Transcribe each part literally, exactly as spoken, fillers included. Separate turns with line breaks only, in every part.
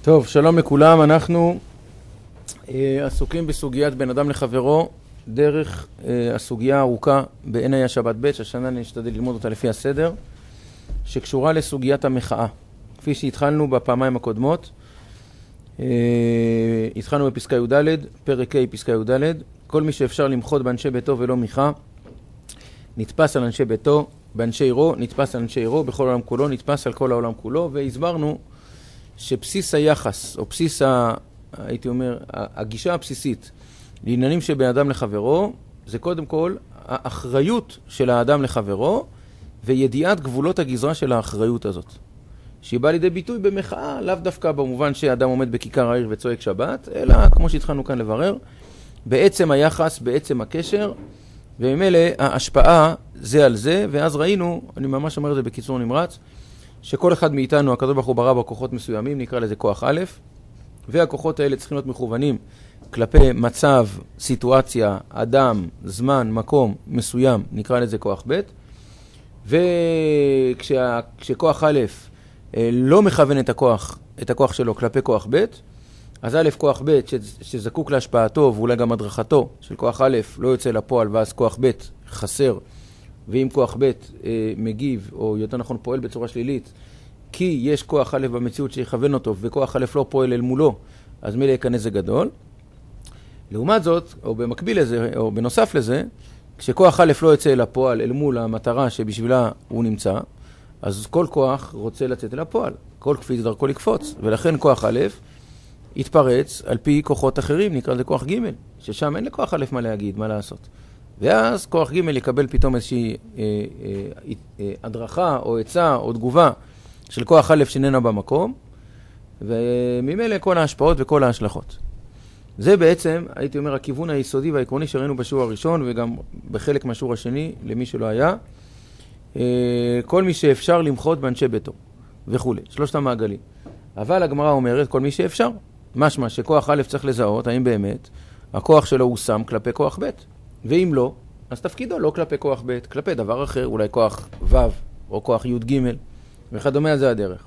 טוב, שלום לכולם. אנחנו אה, עסוקים בסוגיית בין אדם לחברו דרך אה, הסוגיה הארוכה בעין היה שבת ב' שהשנה נשתדל ללמוד אותה לפי הסדר, שקשורה לסוגיית המחאה. כפי שהתחלנו בפעמיים הקודמות, אה, התחלנו בפסקה י"ד, פרק ה' פסקה י"ד. כל מי שאפשר למחות באנשי ביתו ולא מיכה, נתפס על אנשי ביתו, באנשי עירו נתפס על אנשי עירו, בכל העולם כולו נתפס על כל העולם כולו. והסברנו שבסיס היחס, או בסיס, ה, הייתי אומר, הגישה הבסיסית לעניינים של בן אדם לחברו, זה קודם כל האחריות של האדם לחברו, וידיעת גבולות הגזרה של האחריות הזאת. שהיא באה לידי ביטוי במחאה, לאו דווקא במובן שאדם עומד בכיכר העיר וצועק שבת, אלא כמו שהתחלנו כאן לברר, בעצם היחס, בעצם הקשר, וממילא ההשפעה זה על זה. ואז ראינו, אני ממש אומר את זה בקיצור נמרץ, שכל אחד מאיתנו, הקדוש ברוך הוא ברא בכוחות מסוימים, נקרא לזה כוח א', והכוחות האלה צריכים להיות מכוונים כלפי מצב, סיטואציה, אדם, זמן, מקום מסוים, נקרא לזה כוח ב'. וכשכוח א' לא מכוון את הכוח, את הכוח שלו כלפי כוח ב', אז א' כוח ב' שזקוק להשפעתו ואולי גם הדרכתו של כוח א' לא יוצא לפועל, ואז כוח ב' חסר. ואם כוח ב' אה, מגיב, או יותר נכון פועל בצורה שלילית, כי יש כוח א' במציאות שיכוון אותו, וכוח א' לא פועל אל מולו, אז מילא יקנה זה גדול. לעומת זאת, או במקביל לזה, או בנוסף לזה, כשכוח א' לא יוצא אל הפועל אל מול המטרה שבשבילה הוא נמצא, אז כל כוח רוצה לצאת אל הפועל. כל קפיץ דרכו לקפוץ. ולכן כוח א' יתפרץ על פי כוחות אחרים, נקרא לזה כוח ג', ששם אין לכוח א' מה להגיד, מה לעשות. ואז כוח ג' יקבל פתאום איזושהי אה, אה, אה, הדרכה או עצה או תגובה של כוח א' שננה במקום, וממילא כל ההשפעות וכל ההשלכות. זה בעצם, הייתי אומר, הכיוון היסודי והעקרוני שראינו בשיעור הראשון, וגם בחלק מהשיעור השני, למי שלא היה, אה, כל מי שאפשר למחות באנשי ביתו וכו', שלושת המעגלים. אבל הגמרא אומרת כל מי שאפשר, משמע שכוח א' צריך לזהות, האם באמת הכוח שלו הוא שם כלפי כוח ב', ואם לא, אז תפקידו לא כלפי כוח ב', כלפי דבר אחר, אולי כוח ו' או כוח י' ג' וכדומה. על זה הדרך.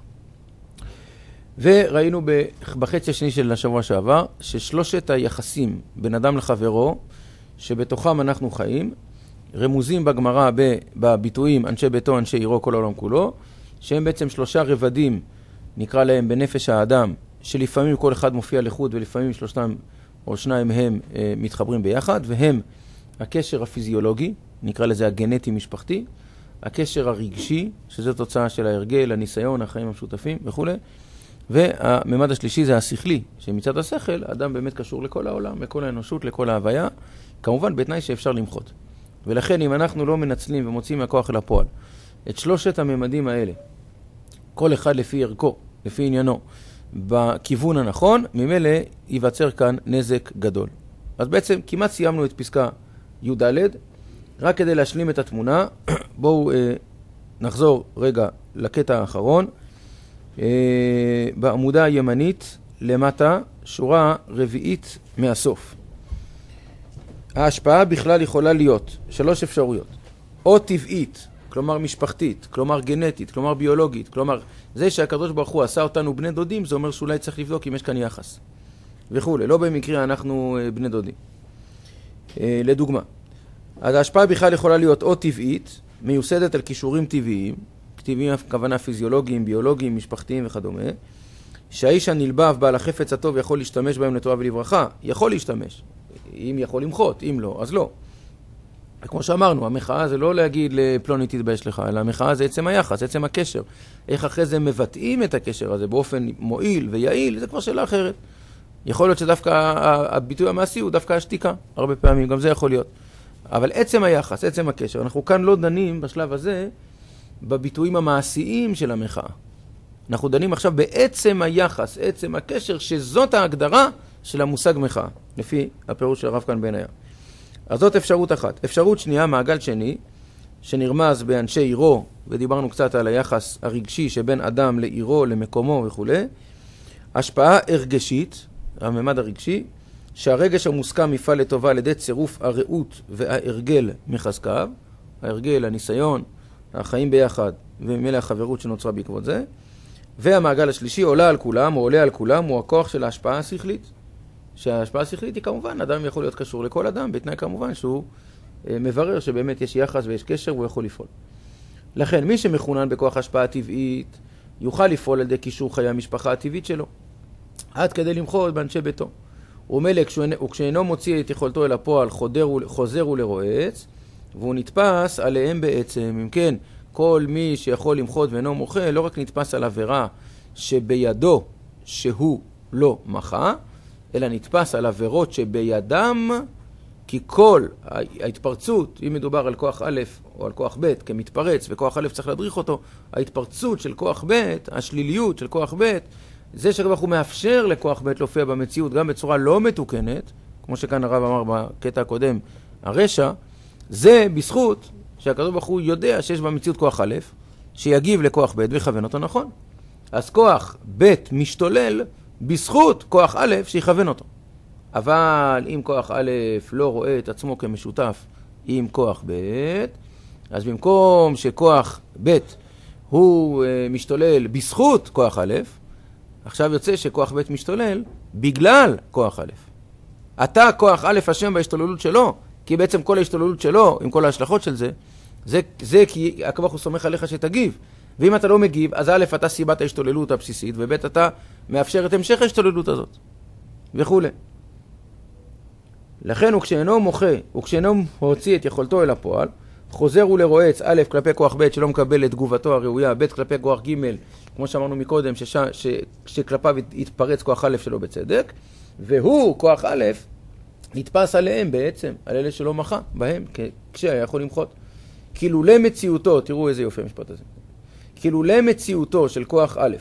וראינו בחצי השני של השבוע שעבר, ששלושת היחסים בין אדם לחברו, שבתוכם אנחנו חיים, רמוזים בגמרא בביטויים אנשי ביתו, אנשי עירו, כל העולם כולו, שהם בעצם שלושה רבדים, נקרא להם בנפש האדם, שלפעמים כל אחד מופיע לחוד, ולפעמים שלושתם או שניים הם אה, מתחברים ביחד, והם הקשר הפיזיולוגי, נקרא לזה הגנטי משפחתי, הקשר הרגשי, שזה תוצאה של ההרגל, הניסיון, החיים המשותפים וכו'. והממד השלישי זה השכלי, שמצד השכל, האדם באמת קשור לכל העולם, לכל האנושות, לכל ההוויה, כמובן בתנאי שאפשר למחות. ולכן אם אנחנו לא מנצלים ומוצאים מהכוח אל הפועל את שלושת הממדים האלה, כל אחד לפי ערכו, לפי עניינו, בכיוון הנכון, ממילא ייווצר כאן נזק גדול. אז בעצם כמעט סיימנו את פסקה י"ד. רק כדי להשלים את התמונה, בואו אה, נחזור רגע לקטע האחרון. אה, בעמודה הימנית למטה, שורה רביעית מהסוף. ההשפעה בכלל יכולה להיות שלוש אפשרויות. או טבעית, כלומר משפחתית, כלומר גנטית, כלומר ביולוגית, כלומר זה שהקדוש ברוך הוא עשה אותנו בני דודים, זה אומר שאולי צריך לבדוק אם יש כאן יחס וכו'. לא במקרה אנחנו בני דודים. אה, לדוגמה, אז ההשפעה בכלל יכולה להיות או טבעית, מיוסדת על כישורים טבעיים, טבעיים הכוונה פיזיולוגיים, ביולוגיים, משפחתיים וכדומה, שהאיש הנלבב בעל החפץ הטוב יכול להשתמש בהם לטובה ולברכה, יכול להשתמש, אם יכול למחות, אם לא, אז לא. כמו שאמרנו, המחאה זה לא להגיד לפלוני תתבייש לך, אלא המחאה זה עצם היחס, עצם הקשר. איך אחרי זה מבטאים את הקשר הזה באופן מועיל ויעיל, זה כבר שאלה אחרת. יכול להיות שדווקא הביטוי המעשי הוא דווקא השתיקה, הרבה פעמים, גם זה יכול להיות. אבל עצם היחס, עצם הקשר, אנחנו כאן לא דנים בשלב הזה בביטויים המעשיים של המחאה. אנחנו דנים עכשיו בעצם היחס, עצם הקשר, שזאת ההגדרה של המושג מחאה, לפי הפירוש של הרב כאן בעין היה. אז זאת אפשרות אחת. אפשרות שנייה, מעגל שני, שנרמז באנשי עירו, ודיברנו קצת על היחס הרגשי שבין אדם לעירו, למקומו וכו'. השפעה הרגשית, הממד הרגשי, שהרגש המוסכם יפעל לטובה על ידי צירוף הרעות וההרגל מחזקיו, ההרגל, הניסיון, החיים ביחד, וממילא החברות שנוצרה בעקבות זה. והמעגל השלישי עולה על כולם, או עולה על כולם, הוא הכוח של ההשפעה השכלית. שההשפעה השכלית היא כמובן, אדם יכול להיות קשור לכל אדם, בתנאי כמובן שהוא מברר שבאמת יש יחס ויש קשר והוא יכול לפעול. לכן, מי שמכונן בכוח השפעה טבעית, יוכל לפעול על ידי קישור חיי המשפחה הטבעית שלו, עד כדי למחות באנשי ביתו. ומילא, וכשאינו מוציא את יכולתו אל הפועל, חוזר ולרועץ, והוא נתפס עליהם בעצם. אם כן, כל מי שיכול למחות ואינו מוחה, לא רק נתפס על עבירה שבידו שהוא לא מחה, אלא נתפס על עבירות שבידם, כי כל ההתפרצות, אם מדובר על כוח א' או על כוח ב' כמתפרץ, וכוח א' צריך להדריך אותו, ההתפרצות של כוח ב', השליליות של כוח ב', זה שכבר הוא מאפשר לכוח ב' להופיע במציאות גם בצורה לא מתוקנת, כמו שכאן הרב אמר בקטע הקודם, הרשע, זה בזכות שהקדוש ברוך הוא יודע שיש במציאות כוח א', שיגיב לכוח ב' ויכוון אותו נכון. אז כוח ב' משתולל בזכות כוח א' שיכוון אותו. אבל אם כוח א' לא רואה את עצמו כמשותף עם כוח ב', אז במקום שכוח ב' הוא משתולל בזכות כוח א', עכשיו יוצא שכוח ב' משתולל בגלל כוח א'. אתה כוח א' אשם בהשתוללות שלו, כי בעצם כל ההשתוללות שלו, עם כל ההשלכות של זה, זה, זה כי הקדוש ברוך הוא סומך עליך שתגיב. ואם אתה לא מגיב, אז א' אתה סיבת ההשתוללות הבסיסית, וב' אתה מאפשר את המשך ההשתוללות הזאת, וכו'. לכן וכשאינו מוחה, וכשאינו הוציא את יכולתו אל הפועל, חוזר ולרועץ א' כלפי כוח ב' שלא מקבל את תגובתו הראויה, ב' כלפי כוח ג' כמו שאמרנו מקודם, שש, ש, שכלפיו יתפרץ כוח א' שלו בצדק, והוא, כוח א', נתפס עליהם בעצם, על אלה שלא מחה בהם, כשהיה יכול למחות. כאילו למציאותו, תראו איזה יופי המשפט הזה, כאילו למציאותו של כוח א',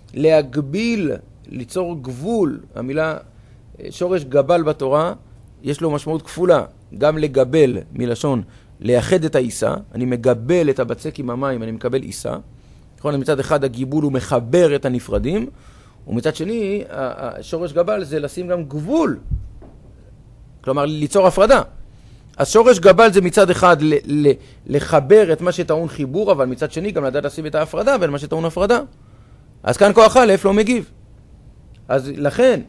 להגביל, ליצור גבול, המילה שורש גבל בתורה, יש לו משמעות כפולה, גם לגבל מלשון לייחד את העיסה, אני מגבל את הבצק עם המים, אני מקבל עיסה. נכון, מצד אחד הגיבול הוא מחבר את הנפרדים, ומצד שני, השורש גבל זה לשים גם גבול, כלומר ליצור הפרדה. אז שורש גבל זה מצד אחד ל- ל- לחבר את מה שטעון חיבור, אבל מצד שני גם לדעת לשים את ההפרדה בין מה שטעון הפרדה. אז כאן כוח א' לא מגיב. אז לכן,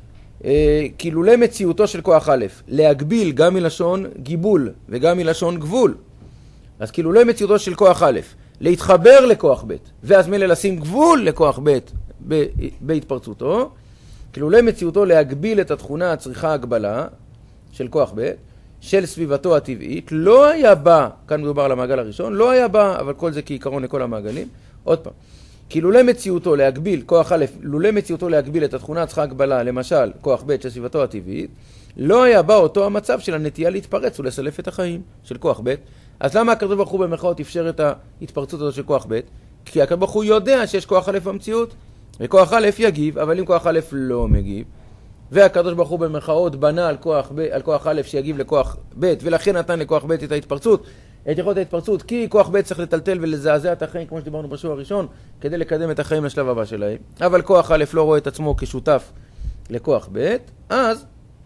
אה, כאילו למציאותו של כוח א', להגביל גם מלשון גיבול וגם מלשון גבול. אז כאילו למציאותו של כוח א', להתחבר לכוח ב', ואז מלא לשים גבול לכוח ב' ב- בהתפרצותו, כאילו למציאותו להגביל את התכונה הצריכה הגבלה של כוח ב', של סביבתו הטבעית, לא היה בה, כאן מדובר על המעגל הראשון, לא היה בה, אבל כל זה כעיקרון לכל המעגלים. עוד פעם, כי לולא מציאותו להגביל, כוח א', לולא מציאותו להגביל את התכונה הצריכה הגבלה, למשל, כוח ב' של סביבתו הטבעית, לא היה בה אותו המצב של הנטייה להתפרץ ולסלף את החיים של כוח ב'. אז למה הקדוש ברוך הוא במרכאות אפשר את ההתפרצות הזאת של כוח ב'? כי הקדוש ברוך הוא יודע שיש כוח א' במציאות, וכוח א' יגיב, אבל אם כוח א' לא מגיב, והקדוש ברוך הוא במרכאות בנה על כוח, ב, על כוח א' שיגיב לכוח ב', ולכן נתן לכוח ב' את ההתפרצות, את יכולת ההתפרצות, כי כוח ב' צריך לטלטל ולזעזע את החיים, כמו שדיברנו בשיעור הראשון, כדי לקדם את החיים לשלב הבא שלהם. אבל כוח א' לא רואה את עצמו כשותף לכוח ב', אז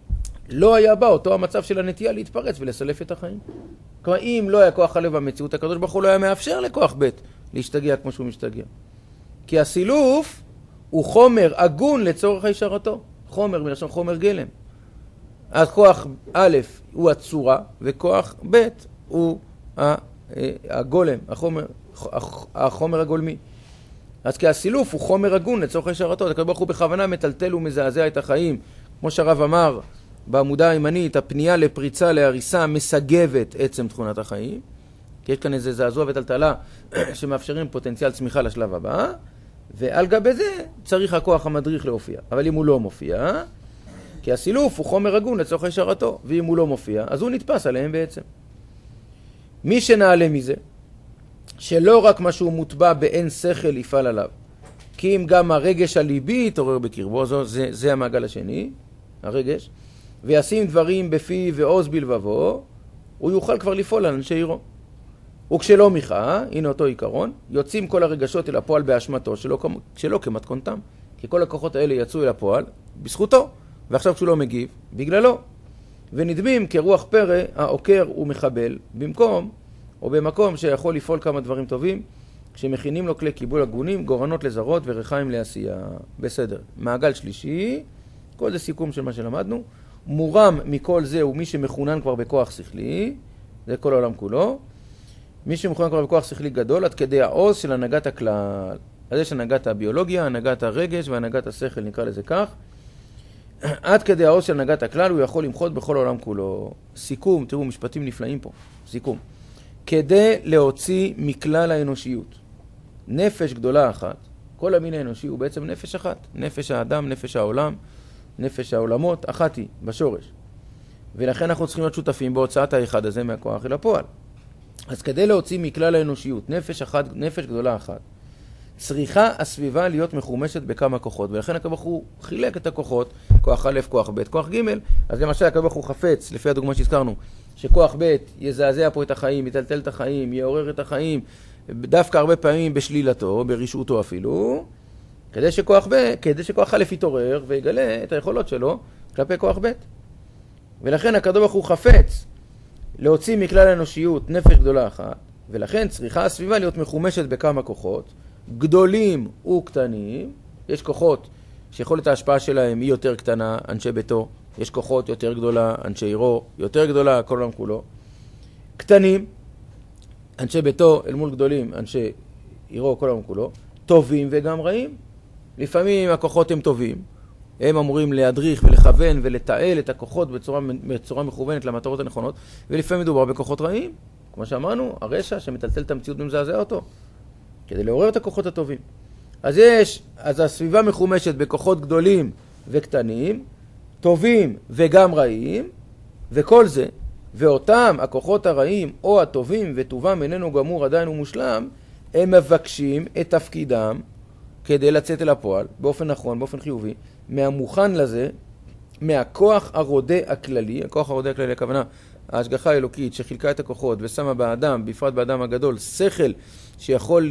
לא היה בא אותו המצב של הנטייה להתפרץ ולסלף את החיים. כלומר, אם לא היה כוח א' במציאות, הקדוש ברוך הוא לא היה מאפשר לכוח ב' להשתגע כמו שהוא משתגע. כי הסילוף הוא חומר הגון לצורך הישרתו. חומר מלשון חומר גלם. אז כוח א' הוא הצורה, וכוח ב' הוא הגולם, החומר, החומר הגולמי. אז כי הסילוף הוא חומר הגון לצורך הישרתו. הקדוש ברוך הוא בכוונה מטלטל ומזעזע את החיים. כמו שהרב אמר בעמודה הימנית, הפנייה לפריצה, להריסה, מסגבת עצם תכונת החיים. כי יש כאן איזה זעזוע וטלטלה שמאפשרים פוטנציאל צמיחה לשלב הבא. ועל גבי זה צריך הכוח המדריך להופיע. אבל אם הוא לא מופיע, כי הסילוף הוא חומר הגון לצורך הישרתו, ואם הוא לא מופיע, אז הוא נתפס עליהם בעצם. מי שנעלה מזה, שלא רק מה שהוא מוטבע באין שכל יפעל עליו, כי אם גם הרגש הליבי יתעורר בקרבו, זה, זה, זה המעגל השני, הרגש, וישים דברים בפי ועוז בלבבו, הוא יוכל כבר לפעול על אנשי עירו. וכשלא מיכה, הנה אותו עיקרון, יוצאים כל הרגשות אל הפועל באשמתו, שלא, שלא כמתכונתם. כי כל הכוחות האלה יצאו אל הפועל בזכותו, ועכשיו כשהוא לא מגיב, בגללו. ונדמים כרוח פרא, העוקר ומחבל, במקום, או במקום שיכול לפעול כמה דברים טובים, כשמכינים לו כלי קיבול הגונים, גורנות לזרות ורחיים לעשייה. בסדר. מעגל שלישי, כל זה סיכום של מה שלמדנו. מורם מכל זה הוא מי שמכונן כבר בכוח שכלי, זה כל העולם כולו. מי שמכונן כבר בכוח שכלי גדול, עד כדי העוז של הנהגת הכלל. אז יש הנהגת הביולוגיה, הנהגת הרגש והנהגת השכל, נקרא לזה כך. עד כדי העוז של הנהגת הכלל הוא יכול למחות בכל העולם כולו. סיכום, תראו, משפטים נפלאים פה. סיכום. כדי להוציא מכלל האנושיות נפש גדולה אחת, כל המין האנושי הוא בעצם נפש אחת. נפש האדם, נפש העולם, נפש העולמות, אחת היא, בשורש. ולכן אנחנו צריכים להיות שותפים בהוצאת האחד הזה מהכוח אל הפועל. אז כדי להוציא מכלל האנושיות נפש אחת, נפש גדולה אחת, צריכה הסביבה להיות מחומשת בכמה כוחות, ולכן הקדוש ברוך הוא חילק את הכוחות, כוח א', כוח ב', כוח ג', אז למשל הקדוש ברוך הוא חפץ, לפי הדוגמה שהזכרנו, שכוח ב' יזעזע פה את החיים, יטלטל את החיים, יעורר את החיים, דווקא הרבה פעמים בשלילתו, ברשעותו אפילו, כדי שכוח ב', כדי שכוח א' יתעורר ויגלה את היכולות שלו כלפי כוח ב'. ולכן הקדוש ברוך הוא חפץ להוציא מכלל האנושיות נפש גדולה אחת, ולכן צריכה הסביבה להיות מחומשת בכמה כוחות, גדולים וקטנים. יש כוחות שיכולת ההשפעה שלהם היא יותר קטנה, אנשי ביתו. יש כוחות יותר גדולה, אנשי עירו, יותר גדולה, כל העולם כולו. קטנים, אנשי ביתו אל מול גדולים, אנשי עירו, כל העולם כולו. טובים וגם רעים. לפעמים הכוחות הם טובים. הם אמורים להדריך ולכוון ולתעל את הכוחות בצורה, בצורה מכוונת למטרות הנכונות, ולפעמים מדובר בכוחות רעים. כמו שאמרנו, הרשע שמטלטל את המציאות ומזעזע אותו, כדי לעורר את הכוחות הטובים. אז יש, אז הסביבה מחומשת בכוחות גדולים וקטנים, טובים וגם רעים, וכל זה, ואותם הכוחות הרעים או הטובים וטובם איננו גמור עדיין ומושלם, הם מבקשים את תפקידם כדי לצאת אל הפועל, באופן נכון, באופן חיובי, מהמוכן לזה, מהכוח הרודה הכללי. הכוח הרודה הכללי, הכוונה, ההשגחה האלוקית שחילקה את הכוחות ושמה באדם, בפרט באדם הגדול, שכל שיכול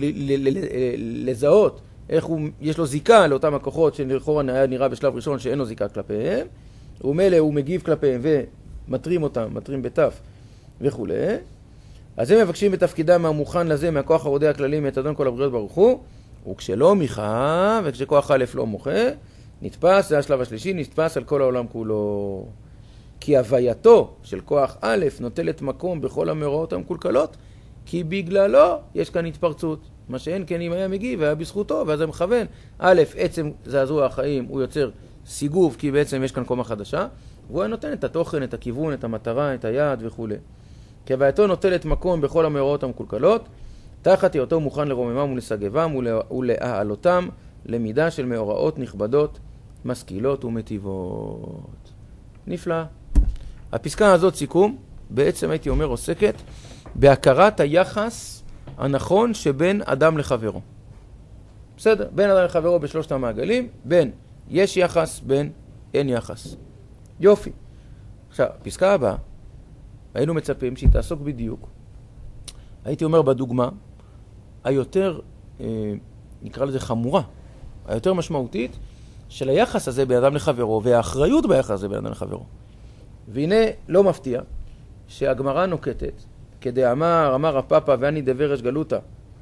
לזהות איך הוא, יש לו זיקה לאותם הכוחות שלכאורה היה נראה בשלב ראשון שאין לו זיקה כלפיהם, ומילא הוא מגיב כלפיהם ומטרים אותם, מטרים בתף וכו'. אז הם מבקשים בתפקידם מהמוכן לזה, מהכוח הרודה הכללי, מאת אדון כל הבריות ברוך הוא, וכשלא מיכה, וכשכוח א' לא מוחה, נתפס, זה השלב השלישי, נתפס על כל העולם כולו. כי הווייתו של כוח א' נוטלת מקום בכל המאורעות המקולקלות, כי בגללו יש כאן התפרצות. מה שאין כן אם היה מגיב, היה בזכותו, ואז זה מכוון. א', עצם זעזוע החיים, הוא יוצר סיגוב, כי בעצם יש כאן קומה חדשה, והוא נותן את התוכן, את הכיוון, את המטרה, את היעד וכו'. כי הווייתו נוטלת מקום בכל המאורעות המקולקלות, תחת היותו מוכן לרוממם ולסגבם ולהעלותם למידה של מאורעות נכבדות, משכילות ומטיבות. נפלא. הפסקה הזאת, סיכום, בעצם הייתי אומר עוסקת בהכרת היחס הנכון שבין אדם לחברו. בסדר? בין אדם לחברו בשלושת המעגלים, בין יש יחס, בין אין יחס. יופי. עכשיו, הפסקה הבאה, היינו מצפים שהיא תעסוק בדיוק, הייתי אומר בדוגמה, היותר, אה, נקרא לזה חמורה, היותר משמעותית, של היחס הזה בין אדם לחברו, והאחריות ביחס הזה בין אדם לחברו. והנה, לא מפתיע, שהגמרא נוקטת, כדי אמר, אמר הפאפה ואני דברש גלותה,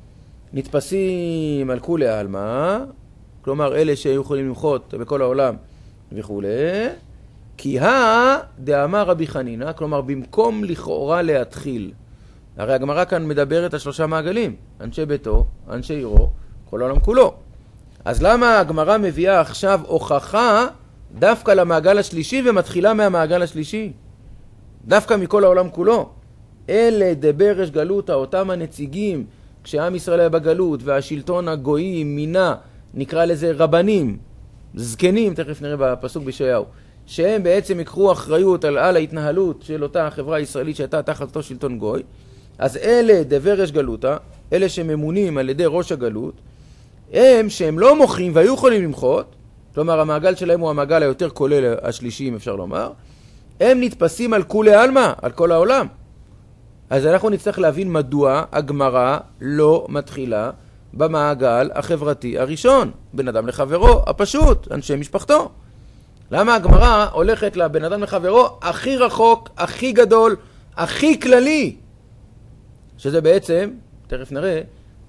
נתפסים על כולי העלמא, כלומר, אלה שיכולים למחות בכל העולם וכו', כי הא דאמר רבי חנינא, כלומר, במקום לכאורה להתחיל, הרי הגמרא כאן מדברת על שלושה מעגלים, אנשי ביתו, אנשי עירו, כל העולם כולו. אז למה הגמרא מביאה עכשיו הוכחה דווקא למעגל השלישי ומתחילה מהמעגל השלישי? דווקא מכל העולם כולו. אלה דברש גלותה, אותם הנציגים, כשעם ישראל היה בגלות והשלטון הגויי מינה, נקרא לזה רבנים, זקנים, תכף נראה בפסוק בישעיהו, שהם בעצם יקחו אחריות על, על ההתנהלות של אותה החברה הישראלית שהייתה תחת אותו שלטון גוי. אז אלה דברש גלותה, אלה שממונים על ידי ראש הגלות, הם שהם לא מוחים והיו יכולים למחות, כלומר המעגל שלהם הוא המעגל היותר כולל השלישי, אם אפשר לומר, הם נתפסים על כולי עלמא, על כל העולם. אז אנחנו נצטרך להבין מדוע הגמרא לא מתחילה במעגל החברתי הראשון, בין אדם לחברו, הפשוט, אנשי משפחתו. למה הגמרא הולכת לבן אדם לחברו הכי רחוק, הכי גדול, הכי כללי? שזה בעצם, תכף נראה,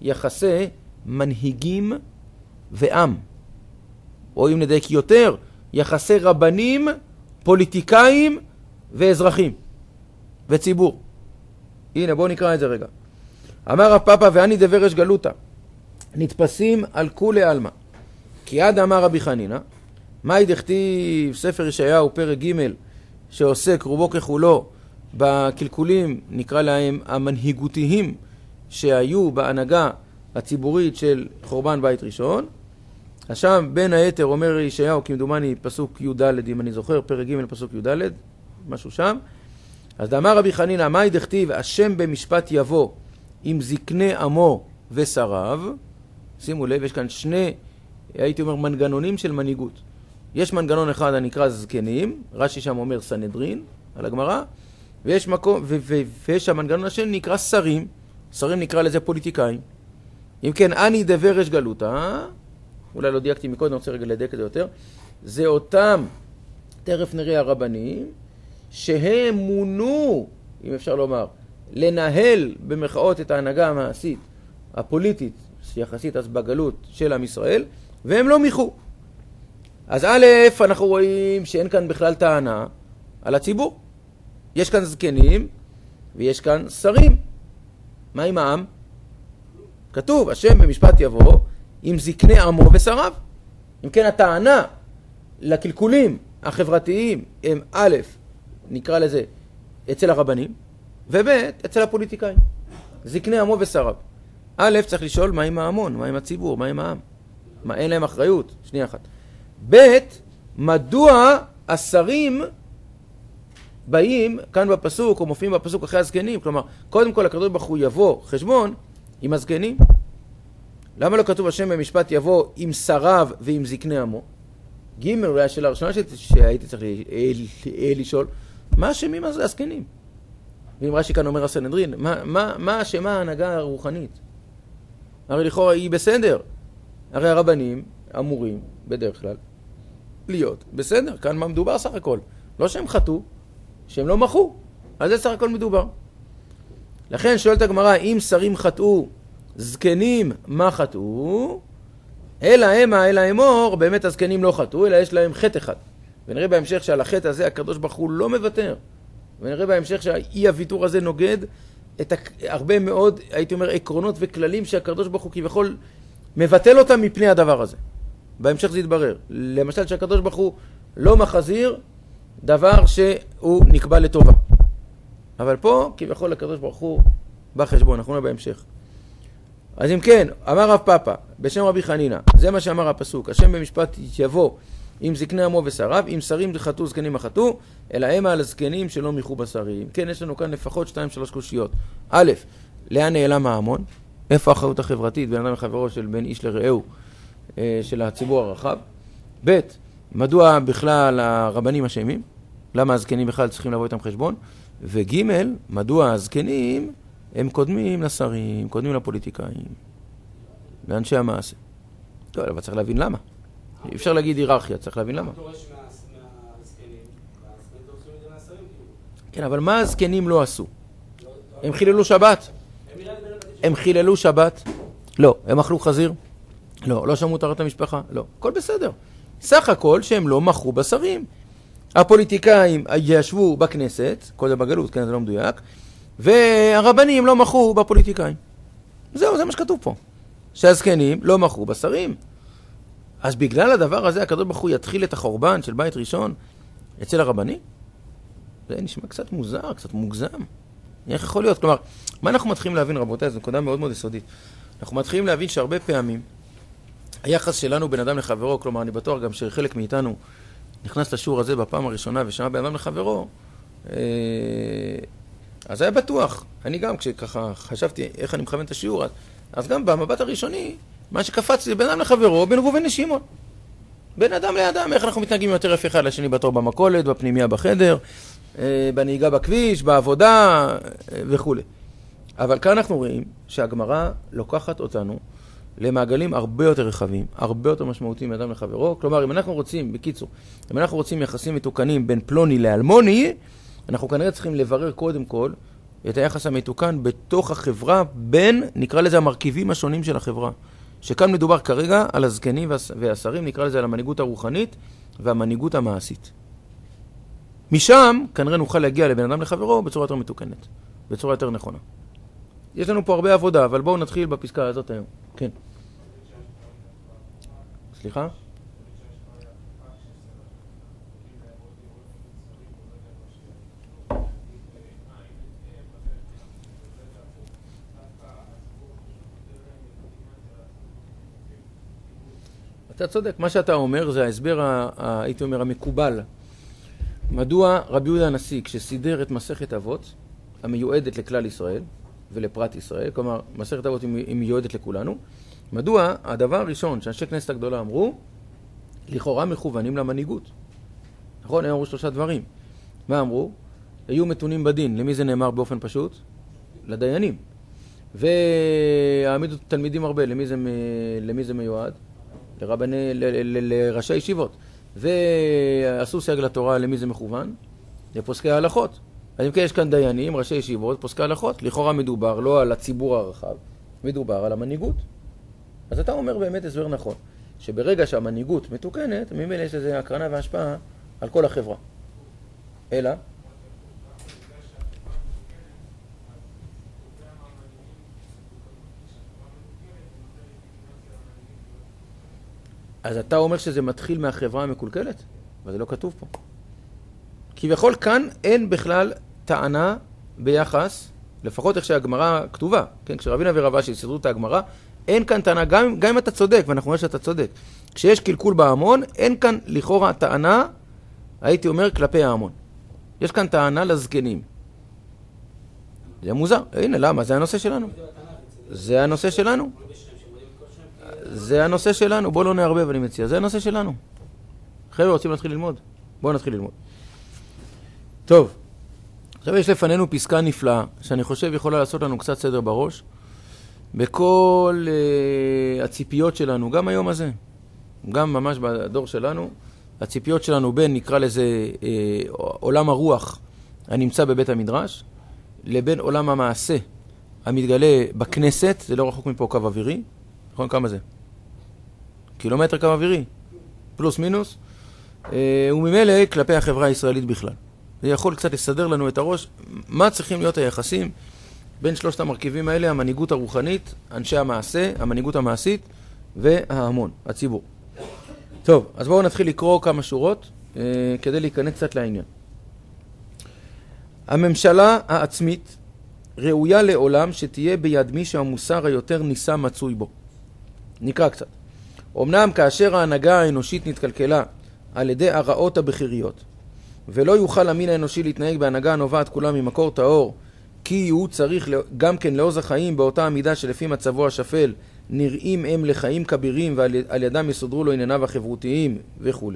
יחסי מנהיגים ועם. או אם נדייק יותר, יחסי רבנים, פוליטיקאים ואזרחים וציבור. הנה, בואו נקרא את זה רגע. אמר רב פאפא ואני דברש גלותא, נתפסים על כולי עלמא. כי עד אמר רבי חנינא, מאי דכתיב ספר ישעיהו פרק ג' שעוסק רובו ככולו בקלקולים, נקרא להם המנהיגותיים, שהיו בהנהגה הציבורית של חורבן בית ראשון. אז שם בין היתר אומר ישעיהו, כמדומני פסוק י' ד', אם אני זוכר, פרק ג' פסוק י' ד', משהו שם. אז דאמר רבי חנינא, מאי דכתיב השם במשפט יבוא עם זקני עמו ושריו. שימו לב, יש כאן שני, הייתי אומר, מנגנונים של מנהיגות. יש מנגנון אחד הנקרא זקנים, רש"י שם אומר סנהדרין על הגמרא, ויש מקום, ו- ו- ויש המנגנון השני נקרא שרים, שרים נקרא לזה פוליטיקאים. אם כן, אני דברש גלותא, אולי לא דייקתי מקודם, אני רוצה רגע לדייק את זה יותר, זה אותם, תכף נראה הרבנים, שהם מונו, אם אפשר לומר, לנהל במרכאות את ההנהגה המעשית, הפוליטית, שיחסית אז בגלות של עם ישראל, והם לא מיחו. אז א', אנחנו רואים שאין כאן בכלל טענה על הציבור. יש כאן זקנים ויש כאן שרים. מה עם העם? כתוב, השם במשפט יבוא עם זקני עמו ושריו. אם כן, הטענה לקלקולים החברתיים הם א', נקרא לזה אצל הרבנים, וב' אצל הפוליטיקאים. זקני עמו ושריו. א', צריך לשאול מה עם ההמון, מה עם הציבור, מה עם העם. מה, אין להם אחריות? שנייה אחת. ב', מדוע השרים באים כאן בפסוק, או מופיעים בפסוק אחרי הזקנים? כלומר, קודם כל הקדוש ברוך הוא יבוא חשבון עם הזקנים. למה לא כתוב השם במשפט יבוא עם שריו ועם זקני עמו? ג', אולי השאלה הראשונה שהייתי צריך לשאול, מה השמים הזקנים? ואם רש"י כאן אומר הסנהדרין, מה, מה, מה השמה ההנהגה הרוחנית? הרי לכאורה היא בסדר. הרי הרבנים אמורים בדרך כלל להיות בסדר. כאן מה מדובר סך הכל? לא שהם חטאו, שהם לא מחו. אז זה סך הכל מדובר. לכן שואלת הגמרא, אם שרים חטאו, זקנים מה חטאו? אלא המה, אלא אמור, באמת הזקנים לא חטאו, אלא יש להם חטא אחד. ונראה בהמשך שעל החטא הזה הקדוש ברוך הוא לא מוותר. ונראה בהמשך שהאי הוויתור הזה נוגד את הרבה מאוד, הייתי אומר, עקרונות וכללים שהקדוש ברוך הוא כביכול מבטל אותם מפני הדבר הזה. בהמשך זה יתברר. למשל שהקדוש ברוך הוא לא מחזיר דבר שהוא נקבע לטובה. אבל פה כביכול הקדוש ברוך הוא בחשבון, אנחנו נראה בהמשך. אז אם כן, אמר רב פאפא בשם רבי חנינא, זה מה שאמר הפסוק, השם במשפט יבוא עם זקני עמו ושריו, עם שרים חטאו זקנים החטאו, אלא המה על הזקנים שלא מיחו בשרים. כן, יש לנו כאן לפחות שתיים שלוש קושיות. א', לאן נעלם ההמון? איפה האחריות החברתית בין אדם לחברו של בין איש לרעהו של הציבור הרחב? ב', מדוע בכלל הרבנים אשמים? למה הזקנים בכלל צריכים לבוא איתם חשבון? וג', מדוע הזקנים הם קודמים לשרים, קודמים לפוליטיקאים, לאנשי המעשה. טוב, אבל צריך להבין למה. אי אפשר להגיד היררכיה, צריך להבין למה. כן, אבל מה הזקנים לא עשו? הם חיללו שבת? הם חיללו שבת? לא. הם אכלו חזיר? לא. לא שמעו טהרת המשפחה? לא. הכל בסדר. סך הכל שהם לא מכרו בשרים. הפוליטיקאים ישבו בכנסת, כל זה בגלות, כן, זה לא מדויק, והרבנים לא מכרו בפוליטיקאים. זהו, זה מה שכתוב פה. שהזקנים לא מכרו בשרים. אז בגלל הדבר הזה הקדוש ברוך הוא יתחיל את החורבן של בית ראשון אצל הרבנים? זה נשמע קצת מוזר, קצת מוגזם. איך יכול להיות? כלומר, מה אנחנו מתחילים להבין, רבותיי? זו נקודה מאוד מאוד יסודית. אנחנו מתחילים להבין שהרבה פעמים היחס שלנו בין אדם לחברו, כלומר, אני בטוח גם שחלק מאיתנו נכנס לשיעור הזה בפעם הראשונה ושמע בין אדם לחברו, אז היה בטוח. אני גם, כשככה חשבתי איך אני מכוון את השיעור, אז גם במבט הראשוני, מה שקפץ לי בין אדם לחברו, בין ראובן לשמעון. בין אדם לאדם, איך אנחנו מתנהגים יותר יפה אחד לשני בתור במכולת, בפנימיה בחדר, בנהיגה בכביש, בעבודה וכו'. אבל כאן אנחנו רואים שהגמרא לוקחת אותנו למעגלים הרבה יותר רחבים, הרבה יותר משמעותיים מאדם לחברו. כלומר, אם אנחנו רוצים, בקיצור, אם אנחנו רוצים יחסים מתוקנים בין פלוני לאלמוני, אנחנו כנראה צריכים לברר קודם כל את היחס המתוקן בתוך החברה, בין, נקרא לזה, המרכיבים השונים של החברה. שכאן מדובר כרגע על הזקנים והשרים, נקרא לזה על המנהיגות הרוחנית והמנהיגות המעשית. משם כנראה נוכל להגיע לבן אדם לחברו בצורה יותר מתוקנת, בצורה יותר נכונה. יש לנו פה הרבה עבודה, אבל בואו נתחיל בפסקה הזאת היום. כן. סליחה? אתה צודק, מה שאתה אומר זה ההסבר, הייתי אומר, המקובל. מדוע רבי יהודה הנשיא, כשסידר את מסכת אבות, המיועדת לכלל ישראל ולפרט ישראל, כלומר, מסכת אבות היא מיועדת לכולנו, מדוע הדבר הראשון שאנשי כנסת הגדולה אמרו, לכאורה מכוונים למנהיגות. נכון? הם אמרו שלושה דברים. מה אמרו? היו מתונים בדין. למי זה נאמר באופן פשוט? לדיינים. והעמידו תלמידים הרבה. למי זה, למי זה מיועד? לרבני, ל, ל, ל, לראשי ישיבות. ועשו סייג לתורה, למי זה מכוון? לפוסקי ההלכות. אז אם כן יש כאן דיינים, ראשי ישיבות, פוסקי ההלכות. לכאורה מדובר לא על הציבור הרחב, מדובר על המנהיגות. אז אתה אומר באמת הסבר נכון, שברגע שהמנהיגות מתוקנת, ממילא יש לזה הקרנה והשפעה על כל החברה. אלא? אז אתה אומר שזה מתחיל מהחברה המקולקלת? אבל זה לא כתוב פה. כביכול כאן אין בכלל טענה ביחס, לפחות איך שהגמרא כתובה, כן? כשרבינה ורבשי סידרו את הגמרא, אין כאן טענה, גם, גם אם אתה צודק, ואנחנו רואים שאתה צודק, כשיש קלקול בהמון, אין כאן לכאורה טענה, הייתי אומר, כלפי ההמון. יש כאן טענה לזקנים. זה מוזר. הנה, למה? זה הנושא שלנו. זה הנושא שלנו. זה הנושא שלנו. בואו לא נערבב, אני מציע. זה הנושא שלנו. חבר'ה, רוצים להתחיל ללמוד? בואו נתחיל ללמוד. טוב. עכשיו יש לפנינו פסקה נפלאה, שאני חושב יכולה לעשות לנו קצת סדר בראש, בכל uh, הציפיות שלנו, גם היום הזה, גם ממש בדור שלנו, הציפיות שלנו בין, נקרא לזה, uh, עולם הרוח הנמצא בבית המדרש, לבין עולם המעשה המתגלה בכנסת, זה לא רחוק מפה קו אווירי, נכון? כמה זה? קילומטר קו אווירי, פלוס מינוס, uh, וממילא כלפי החברה הישראלית בכלל. זה יכול קצת לסדר לנו את הראש, מה צריכים להיות היחסים בין שלושת המרכיבים האלה, המנהיגות הרוחנית, אנשי המעשה, המנהיגות המעשית וההמון, הציבור. טוב, אז בואו נתחיל לקרוא כמה שורות אה, כדי להיכנס קצת לעניין. הממשלה העצמית ראויה לעולם שתהיה ביד מי שהמוסר היותר ניסה מצוי בו. נקרא קצת. אמנם כאשר ההנהגה האנושית נתקלקלה על ידי הרעות הבכיריות, ולא יוכל המין האנושי להתנהג בהנהגה הנובעת כולה ממקור טהור, כי הוא צריך גם כן לעוז החיים באותה המידה שלפי מצבו השפל נראים הם לחיים כבירים ועל ידם יסודרו לו ענייניו החברותיים וכו'.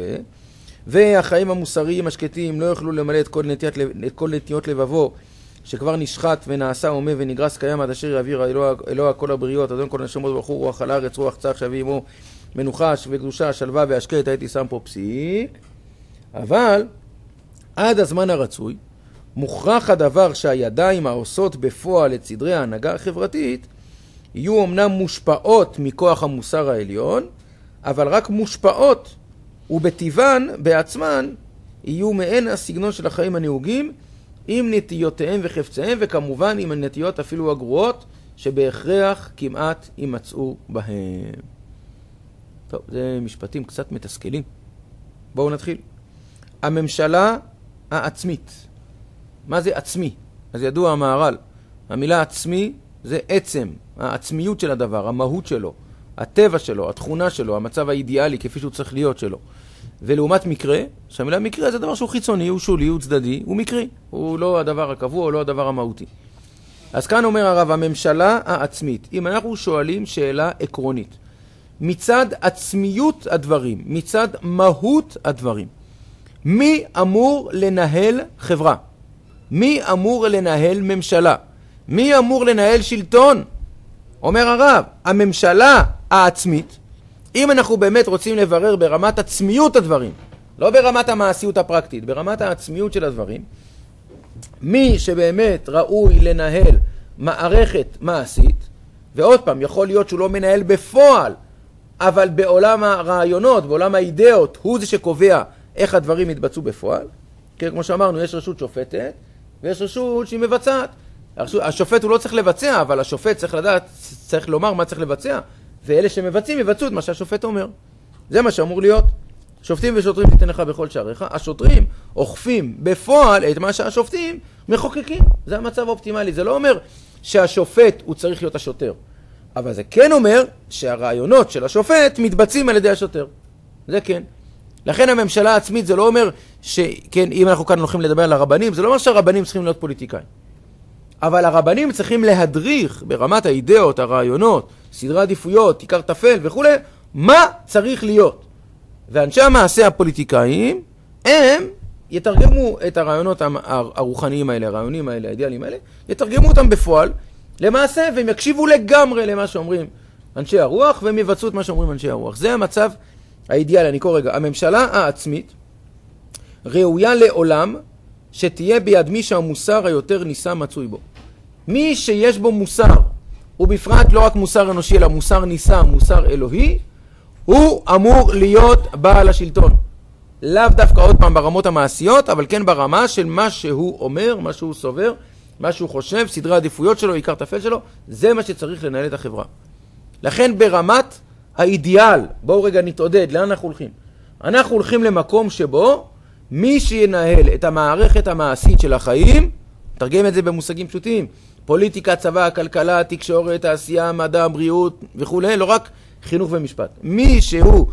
והחיים המוסריים השקטים לא יוכלו למלא את כל נטיות, את כל נטיות לבבו שכבר נשחט ונעשה עומה ונגרס קיים עד אשר יעביר אלוה, אלוה כל הבריות, אדון כל נשמות ברוך הוא רוח על הארץ רוח צח שווה עמו מנוחה וקדושה שלווה והשקט. הייתי שם פה פסיק, אבל עד הזמן הרצוי מוכרח הדבר שהידיים העושות בפועל את סדרי ההנהגה החברתית יהיו אמנם מושפעות מכוח המוסר העליון, אבל רק מושפעות, ובטבען בעצמן יהיו מעין הסגנון של החיים הנהוגים עם נטיותיהם וחפציהם, וכמובן עם הנטיות אפילו הגרועות שבהכרח כמעט יימצאו בהם. טוב, זה משפטים קצת מתסכלים. בואו נתחיל. הממשלה העצמית. מה זה עצמי? אז ידוע המהר"ל. המילה עצמי זה עצם, העצמיות של הדבר, המהות שלו, הטבע שלו, התכונה שלו, המצב האידיאלי כפי שהוא צריך להיות שלו. ולעומת מקרה, שהמילה מקרה זה דבר שהוא חיצוני, הוא שולי, הוא צדדי, הוא מקרי. הוא לא הדבר הקבוע, הוא לא הדבר המהותי. אז כאן אומר הרב, הממשלה העצמית. אם אנחנו שואלים שאלה עקרונית, מצד עצמיות הדברים, מצד מהות הדברים, מי אמור לנהל חברה? מי אמור לנהל ממשלה? מי אמור לנהל שלטון? אומר הרב, הממשלה העצמית, אם אנחנו באמת רוצים לברר ברמת עצמיות הדברים, לא ברמת המעשיות הפרקטית, ברמת העצמיות של הדברים, מי שבאמת ראוי לנהל מערכת מעשית, ועוד פעם, יכול להיות שהוא לא מנהל בפועל, אבל בעולם הרעיונות, בעולם האידאות, הוא זה שקובע איך הדברים יתבצעו בפועל. כי כמו שאמרנו, יש רשות שופטת, ויש רשות שהיא מבצעת. השופט הוא לא צריך לבצע, אבל השופט צריך לדעת, צריך לומר מה צריך לבצע, ואלה שמבצעים יבצעו את מה שהשופט אומר. זה מה שאמור להיות. שופטים ושוטרים תיתן לך בכל שעריך. השוטרים אוכפים בפועל את מה שהשופטים מחוקקים. זה המצב האופטימלי. זה לא אומר שהשופט הוא צריך להיות השוטר. אבל זה כן אומר שהרעיונות של השופט מתבצעים על ידי השוטר. זה כן. לכן הממשלה העצמית זה לא אומר שכן, אם אנחנו כאן הולכים לדבר על הרבנים, זה לא אומר שהרבנים צריכים להיות פוליטיקאים. אבל הרבנים צריכים להדריך ברמת האידאות, הרעיונות, סדרי עדיפויות, עיקר תפל וכו', מה צריך להיות. ואנשי המעשה הפוליטיקאים, הם יתרגמו את הרעיונות הרוחניים האלה, הרעיונים האלה, האידיאליים האלה, יתרגמו אותם בפועל למעשה, והם יקשיבו לגמרי למה שאומרים אנשי הרוח, והם יבצעו את מה שאומרים אנשי הרוח. זה המצב האידיאלי. אני קורא רגע, הממשלה העצמית ראויה לעולם שתהיה ביד מי שהמוסר היותר ניסה מצוי בו. מי שיש בו מוסר, ובפרט לא רק מוסר אנושי, אלא מוסר ניסה, מוסר אלוהי, הוא אמור להיות בעל השלטון. לאו דווקא עוד פעם ברמות המעשיות, אבל כן ברמה של מה שהוא אומר, מה שהוא סובר, מה שהוא חושב, סדרי העדיפויות שלו, עיקר תפל שלו, זה מה שצריך לנהל את החברה. לכן ברמת האידיאל, בואו רגע נתעודד, לאן אנחנו הולכים? אנחנו הולכים למקום שבו מי שינהל את המערכת המעשית של החיים, תרגם את זה במושגים פשוטים, פוליטיקה, צבא, כלכלה, תקשורת, תעשייה, מדע, בריאות וכו', לא רק חינוך ומשפט. מי שהוא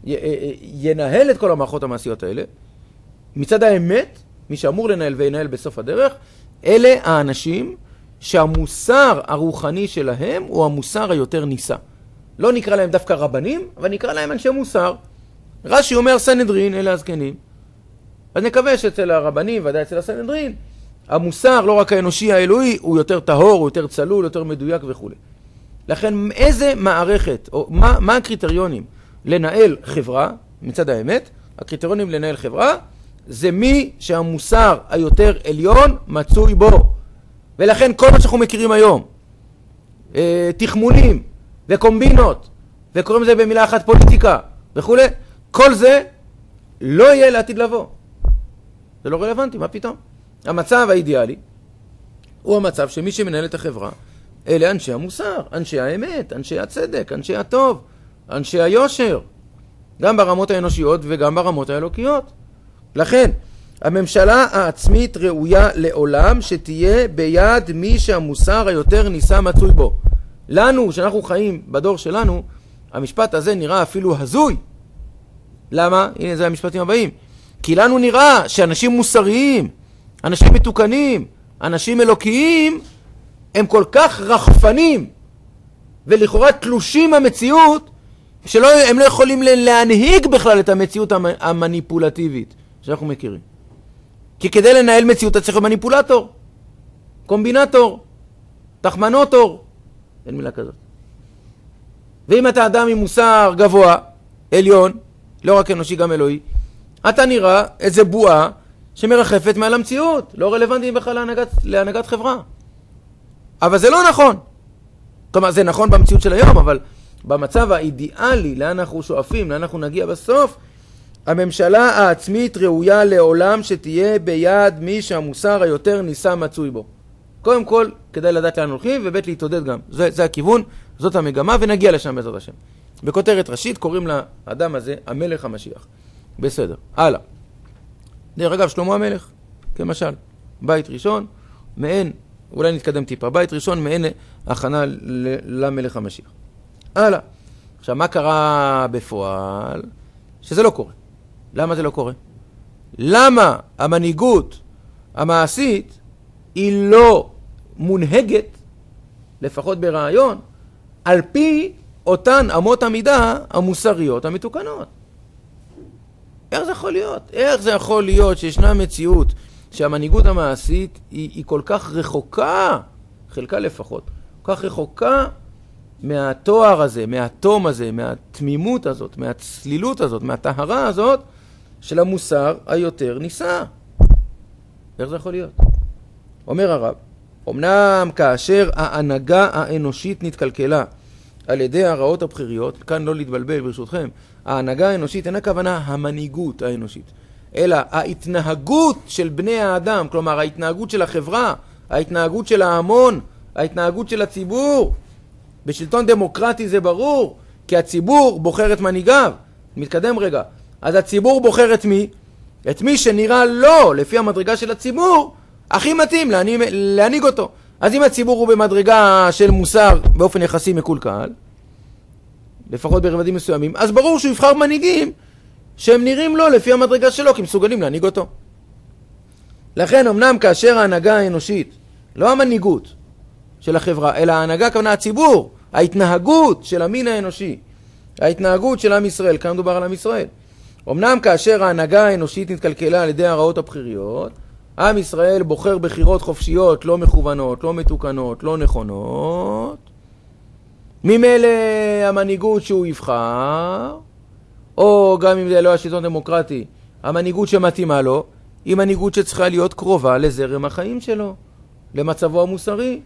ינהל את כל המערכות המעשיות האלה, מצד האמת, מי שאמור לנהל וינהל בסוף הדרך, אלה האנשים שהמוסר הרוחני שלהם הוא המוסר היותר ניסה. לא נקרא להם דווקא רבנים, אבל נקרא להם אנשי מוסר. רש"י אומר סנהדרין, אלה הזקנים. אז נקווה שאצל הרבנים, ודאי אצל הסנהדרין, המוסר, לא רק האנושי האלוהי, הוא יותר טהור, הוא יותר צלול, יותר מדויק וכו'. לכן איזה מערכת, או מה, מה הקריטריונים לנהל חברה, מצד האמת, הקריטריונים לנהל חברה, זה מי שהמוסר היותר עליון מצוי בו. ולכן כל מה שאנחנו מכירים היום, אה, תחמונים וקומבינות, וקוראים לזה במילה אחת פוליטיקה וכו', כל זה לא יהיה לעתיד לבוא. זה לא רלוונטי, מה פתאום? המצב האידיאלי הוא המצב שמי שמנהל את החברה, אלה אנשי המוסר, אנשי האמת, אנשי הצדק, אנשי הטוב, אנשי היושר, גם ברמות האנושיות וגם ברמות האלוקיות. לכן, הממשלה העצמית ראויה לעולם שתהיה ביד מי שהמוסר היותר ניסה מצוי בו. לנו, שאנחנו חיים בדור שלנו, המשפט הזה נראה אפילו הזוי. למה? הנה זה המשפטים הבאים. כי לנו נראה שאנשים מוסריים, אנשים מתוקנים, אנשים אלוקיים, הם כל כך רחפנים ולכאורה תלושים המציאות, שהם לא יכולים להנהיג בכלל את המציאות המניפולטיבית שאנחנו מכירים. כי כדי לנהל מציאות אתה צריך מניפולטור, קומבינטור, תחמנוטור, אין מילה כזאת. ואם אתה אדם עם מוסר גבוה, עליון, לא רק אנושי גם אלוהי, אתה נראה איזה בועה שמרחפת מעל המציאות, לא רלוונטי בכלל להנהגת, להנהגת חברה. אבל זה לא נכון. כלומר, זה נכון במציאות של היום, אבל במצב האידיאלי, לאן אנחנו שואפים, לאן אנחנו נגיע בסוף, הממשלה העצמית ראויה לעולם שתהיה ביד מי שהמוסר היותר ניסה מצוי בו. קודם כל, כדאי לדעת לאן הולכים, ובית להתעודד גם. זה, זה הכיוון, זאת המגמה, ונגיע לשם בעזרת השם. בכותרת ראשית קוראים לאדם הזה המלך המשיח. בסדר, הלאה. דרך אגב, שלמה המלך, כמשל, בית ראשון, מעין, אולי נתקדם טיפה, בית ראשון מעין הכנה למלך המשיח. הלאה. עכשיו, מה קרה בפועל? שזה לא קורה. למה זה לא קורה? למה המנהיגות המעשית היא לא מונהגת, לפחות ברעיון, על פי אותן אמות המידה המוסריות המתוקנות? איך זה יכול להיות? איך זה יכול להיות שישנה מציאות שהמנהיגות המעשית היא, היא כל כך רחוקה, חלקה לפחות, כל כך רחוקה מהתואר הזה, מהתום הזה, מהתמימות הזאת, מהצלילות הזאת, מהטהרה הזאת של המוסר היותר ניסה? איך זה יכול להיות? אומר הרב, אמנם כאשר ההנהגה האנושית נתקלקלה על ידי הרעות הבחיריות, כאן לא להתבלבל ברשותכם, ההנהגה האנושית אין הכוונה המנהיגות האנושית, אלא ההתנהגות של בני האדם, כלומר ההתנהגות של החברה, ההתנהגות של ההמון, ההתנהגות של הציבור. בשלטון דמוקרטי זה ברור, כי הציבור בוחר את מנהיגיו. מתקדם רגע. אז הציבור בוחר את מי? את מי שנראה לו, לפי המדרגה של הציבור, הכי מתאים להנהיג, להנהיג אותו. אז אם הציבור הוא במדרגה של מוסר באופן יחסי מקולקל, לפחות ברבדים מסוימים, אז ברור שהוא יבחר מנהיגים שהם נראים לו לפי המדרגה שלו, כי מסוגלים להנהיג אותו. לכן אמנם כאשר ההנהגה האנושית, לא המנהיגות של החברה, אלא ההנהגה כוונה הציבור, ההתנהגות של המין האנושי, ההתנהגות של עם ישראל, כאן מדובר על עם ישראל. אמנם כאשר ההנהגה האנושית נתקלקלה על ידי הרעות הבחיריות, עם ישראל בוחר בחירות חופשיות, לא מכוונות, לא מתוקנות, לא נכונות. ממילא המנהיגות שהוא יבחר, או גם אם זה לא השלטון דמוקרטי, המנהיגות שמתאימה לו, היא מנהיגות שצריכה להיות קרובה לזרם החיים שלו, למצבו המוסרי.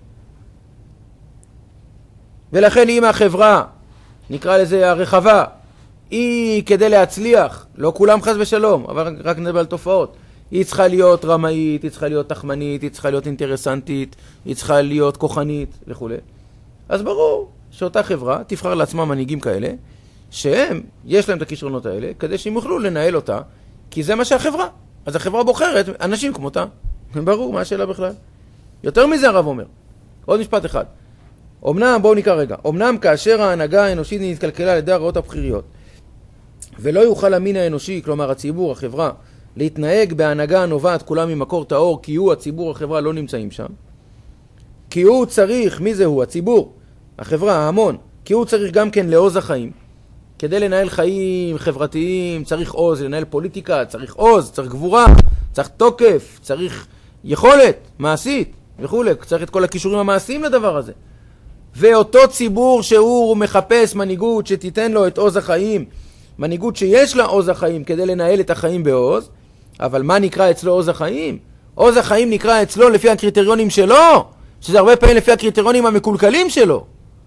ולכן אם החברה, נקרא לזה הרחבה, היא כדי להצליח, לא כולם חס ושלום, אבל רק נדבר על תופעות, היא צריכה להיות רמאית, היא צריכה להיות תחמנית, היא צריכה להיות אינטרסנטית, היא צריכה להיות כוחנית וכו'. אז ברור שאותה חברה תבחר לעצמה מנהיגים כאלה, שהם, יש להם את הכישרונות האלה, כדי שהם יוכלו לנהל אותה, כי זה מה שהחברה. אז החברה בוחרת אנשים כמותה. ברור, מה השאלה בכלל? יותר מזה הרב אומר. עוד משפט אחד. אמנם, בואו נקרא רגע, אמנם כאשר ההנהגה האנושית נתקלקלה על ידי הרעות הבחיריות, ולא יוכל המין האנושי, כלומר הציבור, החברה, להתנהג בהנהגה הנובעת כולה ממקור טהור, כי הוא, הציבור, החברה, לא נמצאים שם. כי הוא צריך, מי זה הוא? הציבור, החברה, ההמון. כי הוא צריך גם כן לעוז החיים. כדי לנהל חיים חברתיים, צריך עוז, לנהל פוליטיקה, צריך עוז, צריך גבורה, צריך תוקף, צריך יכולת מעשית וכו'. צריך את כל הכישורים המעשיים לדבר הזה. ואותו ציבור שהוא מחפש מנהיגות שתיתן לו את עוז החיים, מנהיגות שיש לה עוז החיים כדי לנהל את החיים בעוז, אבל מה נקרא אצלו עוז החיים? עוז החיים נקרא אצלו לפי הקריטריונים שלו, שזה הרבה פעמים לפי הקריטריונים המקולקלים שלו.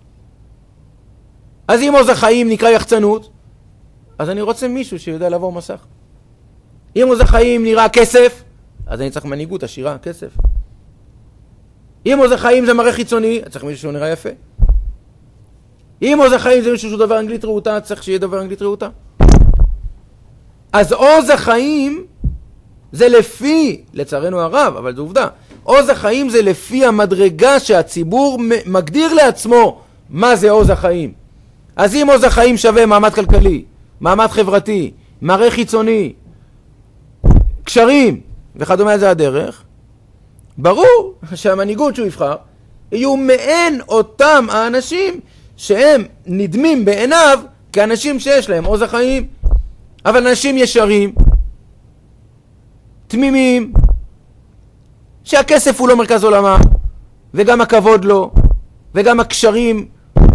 אז אם עוז החיים נקרא יחצנות, אז אני רוצה מישהו שיודע לעבור מסך. אם עוז החיים נראה כסף, אז אני צריך מנהיגות עשירה, כסף. אם עוז החיים זה מראה חיצוני, צריך מישהו שהוא נראה יפה. אם עוז החיים זה מישהו שהוא דבר אנגלית רעותה, צריך שיהיה דבר אנגלית רעותה. אז עוז החיים זה לפי, לצערנו הרב, אבל זו עובדה, עוז החיים זה לפי המדרגה שהציבור מגדיר לעצמו מה זה עוז החיים. אז אם עוז החיים שווה מעמד כלכלי, מעמד חברתי, מראה חיצוני, קשרים וכדומה, זה הדרך, ברור שהמנהיגות שהוא יבחר יהיו מעין אותם האנשים שהם נדמים בעיניו כאנשים שיש להם עוז החיים, אבל אנשים ישרים, תמימים, שהכסף הוא לא מרכז עולמה, וגם הכבוד לו, וגם הקשרים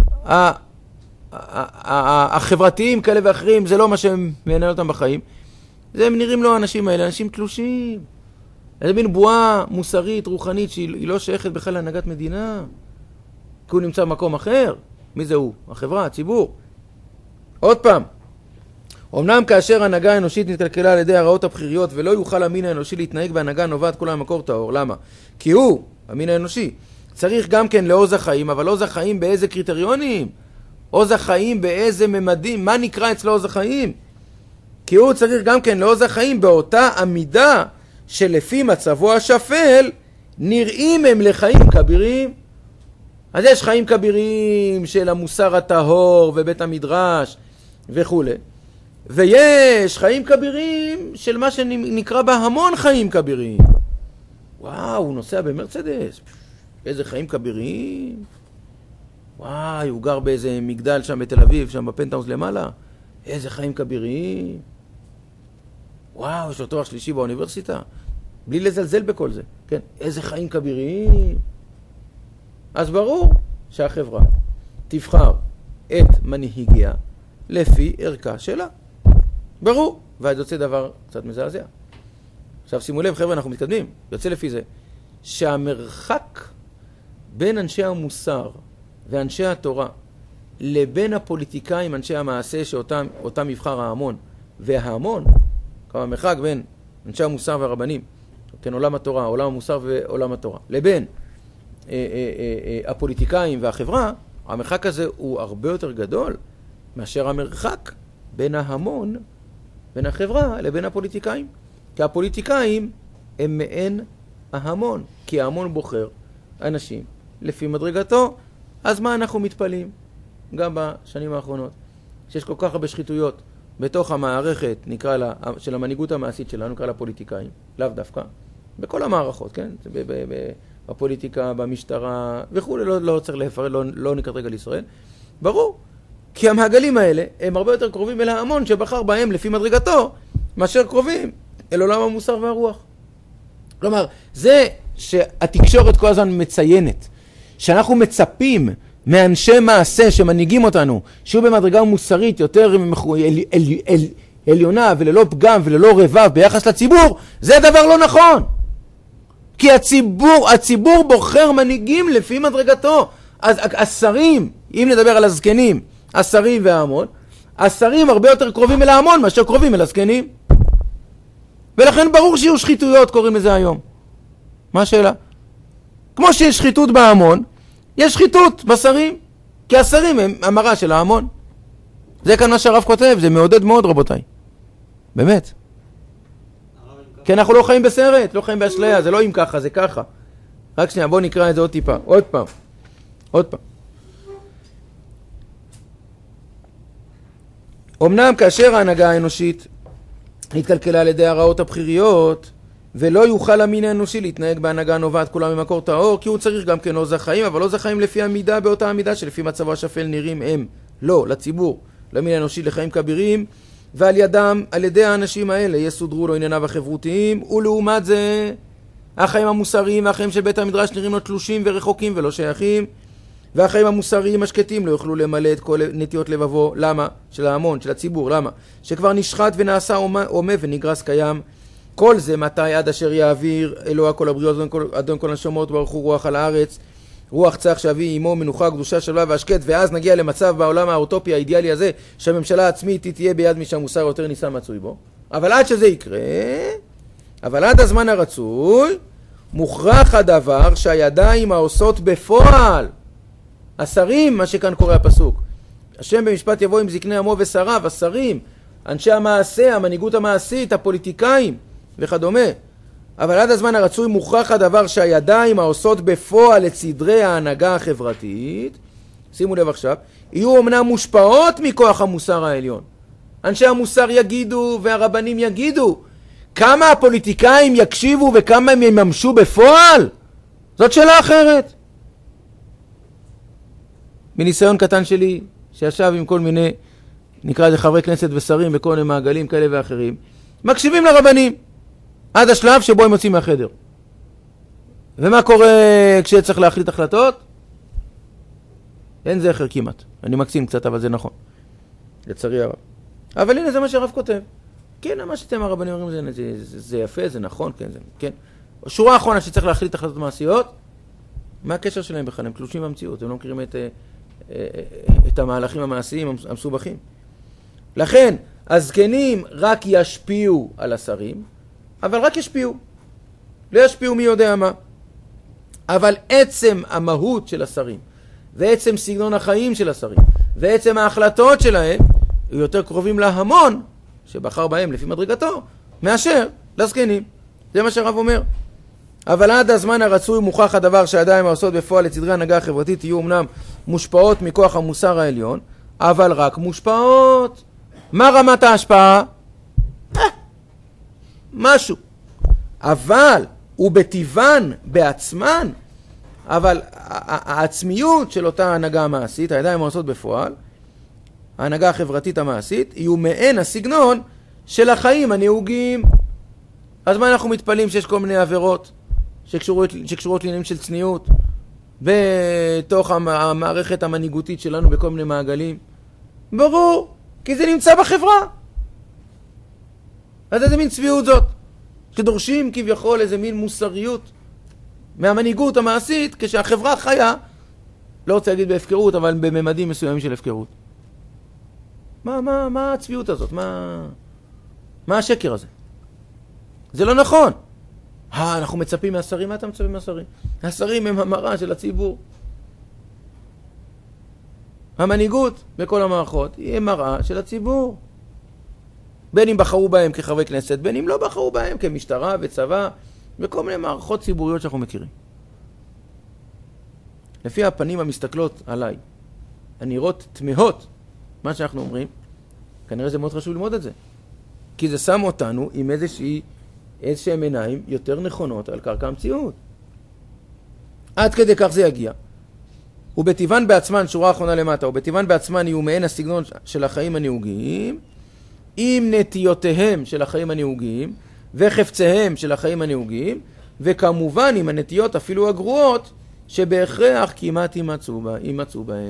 החברתיים כאלה ואחרים, זה לא מה שהם מנהל אותם בחיים. זה הם נראים לו האנשים האלה, אנשים תלושים. זה מין בועה מוסרית, רוחנית, שהיא לא שייכת בכלל להנהגת מדינה. כי הוא נמצא במקום אחר. מי זה הוא? החברה, הציבור. עוד פעם. אמנם כאשר ההנהגה האנושית נתקלקלה על ידי הרעות הבחיריות, ולא יוכל המין האנושי להתנהג בהנהגה נובעת כולה ממקור טהור. למה? כי הוא, המין האנושי, צריך גם כן לעוז החיים, אבל עוז החיים באיזה קריטריונים? עוז החיים באיזה ממדים? מה נקרא אצלו עוז החיים? כי הוא צריך גם כן לעוז החיים באותה עמידה שלפי מצבו השפל נראים הם לחיים כבירים. אז יש חיים כבירים של המוסר הטהור ובית המדרש וכו'. ויש חיים כבירים של מה שנקרא בה המון חיים כבירים. וואו, הוא נוסע במרצדס. איזה חיים כבירים. וואי, הוא גר באיזה מגדל שם בתל אביב, שם בפנטהאוס למעלה. איזה חיים כבירים. וואו, יש לו תואר שלישי באוניברסיטה. בלי לזלזל בכל זה. כן, איזה חיים כבירים. אז ברור שהחברה תבחר את מנהיגיה לפי ערכה שלה. ברור. ואז יוצא דבר קצת מזעזע. עכשיו שימו לב, חבר'ה, אנחנו מתקדמים. יוצא לפי זה שהמרחק בין אנשי המוסר ואנשי התורה לבין הפוליטיקאים, אנשי המעשה שאותם אותם יבחר ההמון, וההמון, כמה המרחק בין אנשי המוסר והרבנים, כן, עולם התורה, עולם המוסר ועולם התורה, לבין אה, אה, אה, אה, הפוליטיקאים והחברה, המרחק הזה הוא הרבה יותר גדול מאשר המרחק בין ההמון, בין החברה לבין הפוליטיקאים. כי הפוליטיקאים הם מעין ההמון, כי ההמון בוחר אנשים לפי מדרגתו. אז מה אנחנו מתפלים? גם בשנים האחרונות, שיש כל כך הרבה שחיתויות בתוך המערכת, נקרא לה, של המנהיגות המעשית שלנו, נקרא לה פוליטיקאים, לאו דווקא, בכל המערכות, כן? בפוליטיקה, במשטרה וכו', לא, לא צריך לפרט, לא, לא נקרא רגע לישראל. ברור, כי המעגלים האלה הם הרבה יותר קרובים אל ההמון שבחר בהם לפי מדרגתו, מאשר קרובים אל עולם המוסר והרוח. כלומר, זה שהתקשורת כל הזמן מציינת, שאנחנו מצפים מאנשי מעשה שמנהיגים אותנו, שיהיו במדרגה מוסרית יותר אל, אל, אל, עליונה וללא פגם וללא רבב ביחס לציבור, זה דבר לא נכון. כי הציבור, הציבור בוחר מנהיגים לפי מדרגתו. אז השרים, אם נדבר על הזקנים, השרים וההמון, השרים הרבה יותר קרובים אל ההמון מאשר קרובים אל הזקנים. ולכן ברור שיהיו שחיתויות, קוראים לזה היום. מה השאלה? כמו שיש שחיתות בהמון, יש שחיתות בשרים, כי השרים הם המראה של ההמון. זה כאן מה שהרב כותב, זה מעודד מאוד רבותיי. באמת. כי אנחנו לא חיים בסרט, לא חיים באשליה, זה לא אם ככה, זה ככה. רק שנייה, בואו נקרא את זה עוד טיפה, עוד פעם. עוד פעם. אמנם כאשר ההנהגה האנושית התקלקלה על ידי הרעות הבחיריות, ולא יוכל המין האנושי להתנהג בהנהגה נובעת כולה ממקור טהור, כי הוא צריך גם כן עוז החיים, אבל עוז החיים לפי המידה באותה המידה שלפי מצבו השפל נראים הם, לא, לציבור, למין האנושי לחיים כבירים, ועל ידם, על ידי האנשים האלה, יסודרו לו ענייניו החברותיים, ולעומת זה, החיים המוסריים והחיים של בית המדרש נראים לו תלושים ורחוקים ולא שייכים, והחיים המוסריים השקטים לא יוכלו למלא את כל נטיות לבבו. למה? של ההמון, של הציבור. למה? שכבר נשחט ונעשה עומה ונגרס קיים. כל זה מתי עד אשר יעביר אלוה כל הבריות, אדון כל, אדון כל הנשמות, ברוך הוא רוח על הארץ, רוח צח שאביא עמו מנוחה, קדושה, שלווה והשקט, ואז נגיע למצב בעולם האוטופי האידיאלי הזה, שהממשלה העצמית תהיה ביד מי שהמוסר יותר ניסה מצוי בו. אבל עד שזה יקרה, אבל עד הזמן הרצוי, מוכרח הדבר שהידיים העושות בפועל, השרים, מה שכאן קורא הפסוק, השם במשפט יבוא עם זקני עמו ושריו, השרים, אנשי המעשה, המנהיגות המעשית, הפוליטיקאים וכדומה. אבל עד הזמן הרצוי מוכרח הדבר שהידיים העושות בפועל את סדרי ההנהגה החברתית, שימו לב עכשיו, יהיו אמנם מושפעות מכוח המוסר העליון. אנשי המוסר יגידו והרבנים יגידו, כמה הפוליטיקאים יקשיבו וכמה הם יממשו בפועל? זאת שאלה אחרת. מניסיון קטן שלי, שישב עם כל מיני, נקרא לזה חברי כנסת ושרים בכל מיני מעגלים כאלה ואחרים, מקשיבים לרבנים, עד השלב שבו הם יוצאים מהחדר. ומה קורה כשצריך להחליט החלטות? אין זכר כמעט. אני מקצין קצת, אבל זה נכון. לצערי הרב. אבל הנה זה מה שהרב כותב. כן, מה שאתם הרבנים אומרים זה, זה, זה, זה יפה, זה נכון, כן, זה, כן. שורה האחרונה שצריך להחליט החלטות מעשיות, מה הקשר שלהם בכלל? הם תלושים במציאות, הם לא מכירים את, את המהלכים המעשיים המסובכים. לכן, הזקנים רק ישפיעו על השרים, אבל רק ישפיעו. לא ישפיעו מי יודע מה. אבל עצם המהות של השרים, ועצם סגנון החיים של השרים, ועצם ההחלטות שלהם, הם יותר קרובים להמון, שבחר בהם לפי מדרגתו, מאשר לזקנים. זה מה שהרב אומר. אבל עד הזמן הרצוי מוכח הדבר שהידיים העושות בפועל את סדרי ההנהגה החברתית יהיו אמנם מושפעות מכוח המוסר העליון, אבל רק מושפעות. מה רמת ההשפעה? אה, משהו. אבל, ובטיבן בעצמן, אבל העצמיות של אותה ההנהגה המעשית, הידיים העושות בפועל, ההנהגה החברתית המעשית, יהיו מעין הסגנון של החיים הנהוגים. אז מה אנחנו מתפלים שיש כל מיני עבירות שקשורות, שקשורות לעניינים של צניעות בתוך המערכת המנהיגותית שלנו בכל מיני מעגלים? ברור, כי זה נמצא בחברה. אז איזה מין צביעות זאת? שדורשים כביכול איזה מין מוסריות מהמנהיגות המעשית כשהחברה חיה, לא רוצה להגיד בהפקרות, אבל בממדים מסוימים של הפקרות. מה, מה, מה הצביעות הזאת? מה, מה השקר הזה? זה לא נכון. אה, אנחנו מצפים מהשרים. מה אתה מצפים מהשרים? השרים הם המראה של הציבור. המנהיגות בכל המערכות היא מראה של הציבור. בין אם בחרו בהם כחברי כנסת, בין אם לא בחרו בהם כמשטרה וצבא, וכל מיני מערכות ציבוריות שאנחנו מכירים. לפי הפנים המסתכלות עליי, הנראות תמהות, מה שאנחנו אומרים, כנראה זה מאוד חשוב ללמוד את זה. כי זה שם אותנו עם איזושהי, איזשהם עיניים יותר נכונות על קרקע המציאות. עד כדי כך זה יגיע. ובטבען בעצמן, שורה האחרונה למטה, ובטבען בעצמן יהיו מעין הסגנון של החיים הנהוגים, עם נטיותיהם של החיים הנהוגים, וחפציהם של החיים הנהוגים, וכמובן עם הנטיות אפילו הגרועות, שבהכרח כמעט יימצאו בה, יימצאו בהם.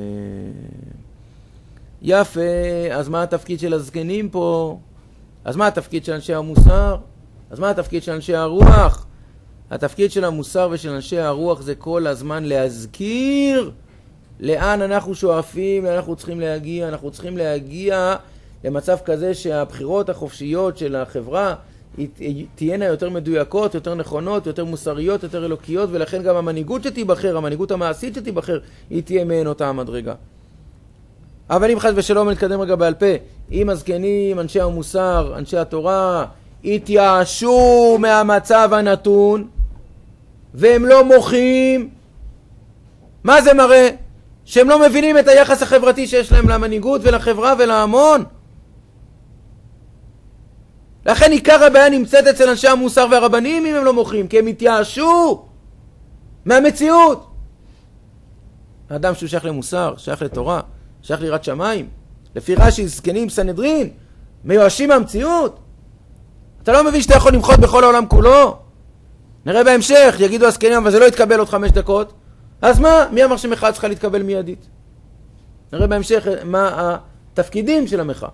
יפה, אז מה התפקיד של הזקנים פה? אז מה התפקיד של אנשי המוסר? אז מה התפקיד של אנשי הרוח? התפקיד של המוסר ושל אנשי הרוח זה כל הזמן להזכיר לאן אנחנו שואפים, לאן אנחנו צריכים להגיע. אנחנו צריכים להגיע למצב כזה שהבחירות החופשיות של החברה תהיינה יותר מדויקות, יותר נכונות, יותר מוסריות, יותר אלוקיות, ולכן גם המנהיגות שתיבחר, המנהיגות המעשית שתיבחר, היא תהיה מעין אותה המדרגה. אבל אם חס ושלום נתקדם רגע בעל פה, אם הזקנים, אנשי המוסר, אנשי התורה, התייאשו מהמצב הנתון, והם לא מוחים, מה זה מראה? שהם לא מבינים את היחס החברתי שיש להם למנהיגות ולחברה ולהמון. לכן עיקר הבעיה נמצאת אצל אנשי המוסר והרבנים אם הם לא מוחים, כי הם התייאשו מהמציאות. האדם שהוא שייך למוסר, שייך לתורה, שייך ליראת שמיים, לפי רש"י, זקנים, סנהדרין, מיואשים מהמציאות. אתה לא מבין שאתה יכול למחות בכל העולם כולו? נראה בהמשך, יגידו הזקנים, אבל זה לא יתקבל עוד חמש דקות. אז מה? מי אמר שמחאה צריכה להתקבל מיידית? נראה בהמשך מה התפקידים של המחאה.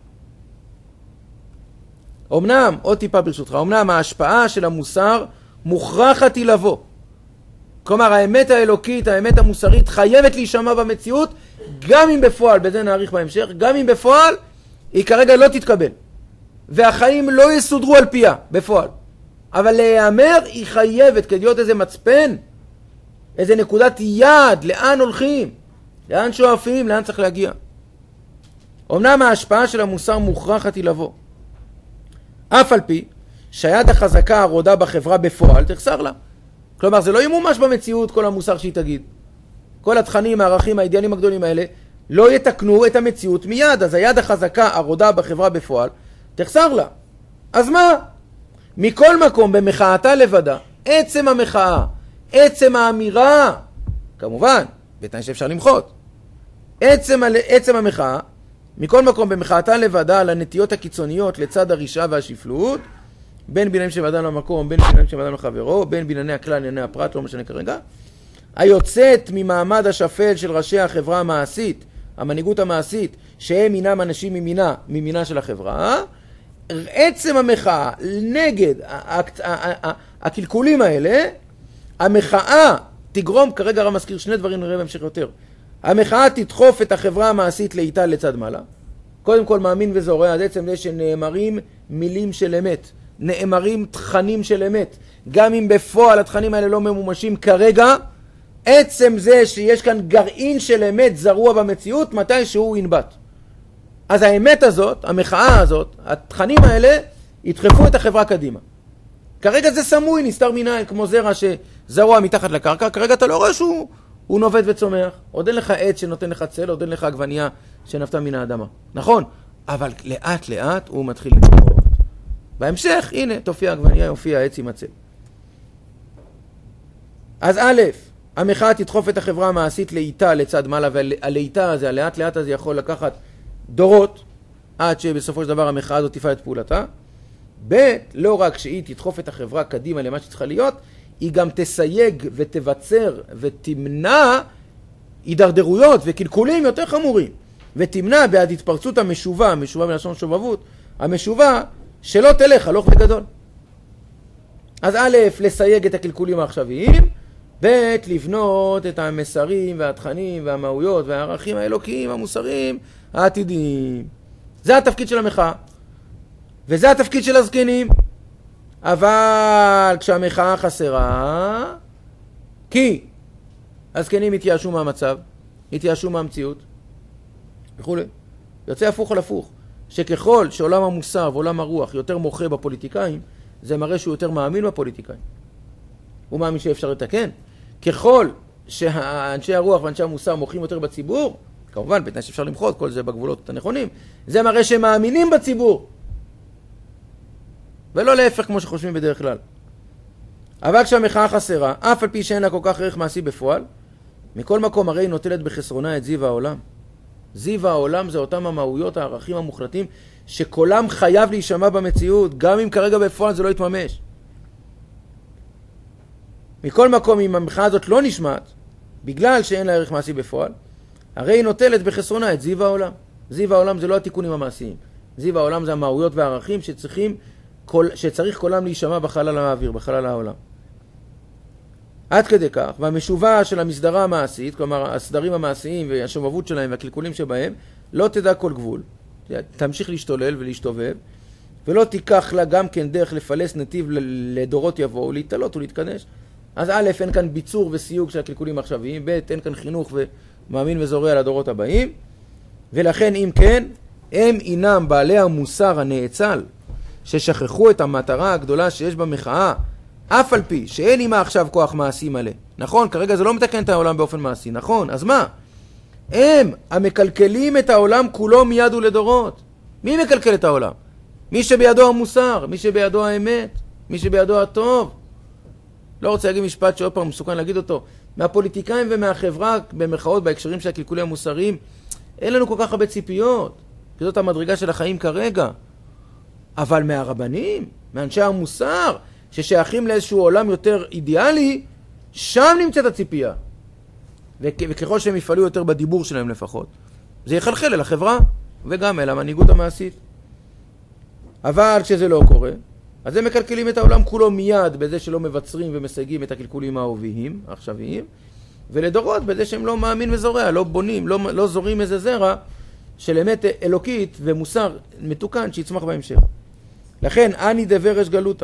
אמנם, עוד טיפה ברשותך, אמנם ההשפעה של המוסר מוכרחת היא לבוא. כלומר, האמת האלוקית, האמת המוסרית חייבת להישמע במציאות, גם אם בפועל, בזה נעריך בהמשך, גם אם בפועל היא כרגע לא תתקבל. והחיים לא יסודרו על פיה, בפועל. אבל להיאמר היא חייבת, כדי להיות איזה מצפן, איזה נקודת יד, לאן הולכים, לאן שואפים, לאן צריך להגיע. אמנם ההשפעה של המוסר מוכרחת היא לבוא. אף על פי שהיד החזקה הרודה בחברה בפועל תחסר לה. כלומר, זה לא ימומש במציאות כל המוסר שהיא תגיד. כל התכנים, הערכים, האידיאלים הגדולים האלה לא יתקנו את המציאות מיד. אז היד החזקה הרודה בחברה בפועל תחסר לה. אז מה? מכל מקום במחאתה לבדה, עצם המחאה, עצם האמירה, כמובן, בתנאי שאפשר למחות, עצם, עצם המחאה, מכל מקום במחאתה לבדה על הנטיות הקיצוניות לצד הרשעה והשפלות, בין ביניים של אדם למקום, בין ביניים של אדם לחברו, בין בינני הכלל, ענייני הפרט, לא משנה כרגע, היוצאת ממעמד השפל של ראשי החברה המעשית, המנהיגות המעשית, שהם אינם אנשים ממינה, ממינה של החברה, עצם המחאה נגד הקלקולים האלה, המחאה תגרום, כרגע הרב מזכיר שני דברים, נראה בהמשך יותר. המחאה תדחוף את החברה המעשית לאיתה לצד מעלה. קודם כל מאמין וזורע עד עצם זה שנאמרים מילים של אמת, נאמרים תכנים של אמת. גם אם בפועל התכנים האלה לא ממומשים כרגע, עצם זה שיש כאן גרעין של אמת זרוע במציאות, מתי שהוא ינבט. אז האמת הזאת, המחאה הזאת, התכנים האלה, ידחפו את החברה קדימה. כרגע זה סמוי, נסתר מיניים, כמו זרע שזרוע מתחת לקרקע, כרגע אתה לא רואה שהוא הוא נובד וצומח. עוד אין לך עץ שנותן לך צל, עוד אין לך עגבנייה שנפתה מן האדמה. נכון, אבל לאט לאט הוא מתחיל לנבוט. בהמשך, הנה, תופיע עגבנייה, יופיע העץ עם הצל. אז א', המחאה תדחוף את החברה המעשית לאיתה לצד מעלה, והלאיתה הזה, הלאט לאט הזה יכול לקחת דורות, עד שבסופו של דבר המחאה הזאת תפעל את פעולתה. ב', לא רק שהיא תדחוף את החברה קדימה למה שצריכה להיות, היא גם תסייג ותבצר ותמנע הידרדרויות וקלקולים יותר חמורים, ותמנע בעד התפרצות המשובה, המשובה מלשון שובבות, המשובה שלא תלך הלוך וגדול. אז א', לסייג את הקלקולים העכשוויים, ב' לבנות את המסרים והתכנים והמהויות והערכים האלוקיים המוסריים העתידיים. זה התפקיד של המחאה. וזה התפקיד של הזקנים. אבל כשהמחאה חסרה, כי הזקנים התייאשו מהמצב, התייאשו מהמציאות וכו'. יוצא הפוך על הפוך. שככל שעולם המוסר ועולם הרוח יותר מוחה בפוליטיקאים, זה מראה שהוא יותר מאמין בפוליטיקאים. הוא מאמין שאפשר לתקן. ככל שאנשי הרוח ואנשי המוסר מוחים יותר בציבור, כמובן, בתנאי שאפשר למחות כל זה בגבולות הנכונים, זה מראה שהם מאמינים בציבור. ולא להפך כמו שחושבים בדרך כלל. אבל כשהמחאה חסרה, אף על פי שאין לה כל כך ערך מעשי בפועל, מכל מקום הרי היא נוטלת בחסרונה את זיו העולם. זיו העולם זה אותם המהויות, הערכים המוחלטים, שקולם חייב להישמע במציאות, גם אם כרגע בפועל זה לא יתממש. מכל מקום, אם המחאה הזאת לא נשמעת, בגלל שאין לה ערך מעשי בפועל, הרי היא נוטלת בחסרונה את זיו העולם. זיו העולם זה לא התיקונים המעשיים. זיו העולם זה המהויות והערכים שצריכים, כל, שצריך כולם להישמע בחלל האוויר, בחלל העולם. עד כדי כך, והמשובה של המסדרה המעשית, כלומר הסדרים המעשיים והשובבות שלהם והקלקולים שבהם, לא תדע כל גבול. תמשיך להשתולל ולהשתובב, ולא תיקח לה גם כן דרך לפלס נתיב לדורות יבואו, להתעלות ולהתקדש. אז א', אין כאן ביצור וסיוג של הקלקולים העכשוויים, ב', אין כאן חינוך ומאמין וזורע לדורות הבאים, ולכן אם כן, הם אינם בעלי המוסר הנאצל, ששכחו את המטרה הגדולה שיש במחאה, אף על פי שאין עימה עכשיו כוח מעשי מלא. נכון, כרגע זה לא מתקן את העולם באופן מעשי, נכון, אז מה? הם המקלקלים את העולם כולו מיד ולדורות. מי מקלקל את העולם? מי שבידו המוסר, מי שבידו האמת, מי שבידו הטוב. לא רוצה להגיד משפט שעוד פעם מסוכן להגיד אותו. מהפוליטיקאים ומהחברה, במרכאות, בהקשרים של הקלקולים המוסריים, אין לנו כל כך הרבה ציפיות. כי זאת המדרגה של החיים כרגע. אבל מהרבנים, מאנשי המוסר, ששייכים לאיזשהו עולם יותר אידיאלי, שם נמצאת הציפייה. וכ- וככל שהם יפעלו יותר בדיבור שלהם לפחות, זה יחלחל אל החברה, וגם אל המנהיגות המעשית. אבל כשזה לא קורה, אז הם מקלקלים את העולם כולו מיד, בזה שלא מבצרים ומסייגים את הקלקולים האהוביים, העכשוויים, ולדורות בזה שהם לא מאמין וזורע, לא בונים, לא, לא זורים איזה זרע, של אמת אלוקית ומוסר מתוקן שיצמח בהמשך. לכן, אני דברש גלותה.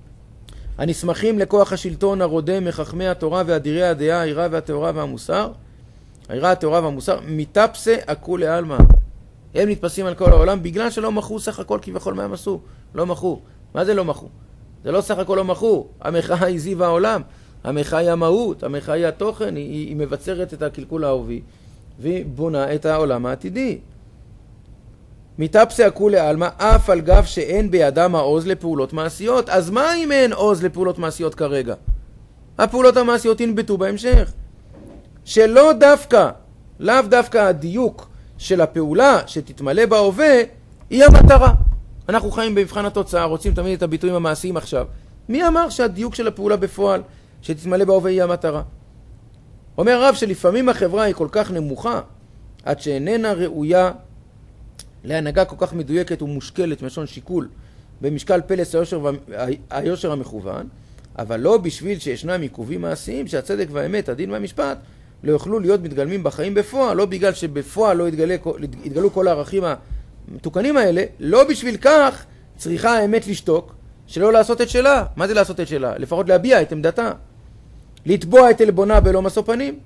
הנסמכים לכוח השלטון הרודם מחכמי התורה ואדירי הדעה, העירה והתאורה והמוסר, העירה, התאורה והמוסר, מתאפסה הכולי עלמא. הם נתפסים על כל העולם בגלל שלא מחו סך הכל כביכול מה הם עשו. לא מחו. מה זה לא מחו? זה לא סך הכל לא מחו. המחאה היא זיו העולם. המחאה היא המהות. המחאה היא התוכן. היא, היא מבצרת את הקלקול האהובי והיא בונה את העולם העתידי. מתאפסה הכולי עלמא, אף על גב שאין בידם העוז לפעולות מעשיות. אז מה אם אין עוז לפעולות מעשיות כרגע? הפעולות המעשיות ינבטו בהמשך. שלא דווקא, לאו דווקא הדיוק של הפעולה שתתמלא בהווה, היא המטרה. אנחנו חיים במבחן התוצאה, רוצים תמיד את הביטויים המעשיים עכשיו. מי אמר שהדיוק של הפעולה בפועל שתתמלא בהווה היא המטרה? אומר הרב שלפעמים החברה היא כל כך נמוכה, עד שאיננה ראויה להנהגה כל כך מדויקת ומושקלת משון שיקול, במשקל פלס היושר, היושר המכוון, אבל לא בשביל שישנם עיכובים מעשיים שהצדק והאמת, הדין והמשפט, לא יוכלו להיות מתגלמים בחיים בפועל, לא בגלל שבפועל לא יתגלה, יתגלו כל הערכים המתוקנים האלה, לא בשביל כך צריכה האמת לשתוק, שלא לעשות את שלה. מה זה לעשות את שלה? לפחות להביע את עמדתה. לתבוע את אלבונה בלא משוא פנים.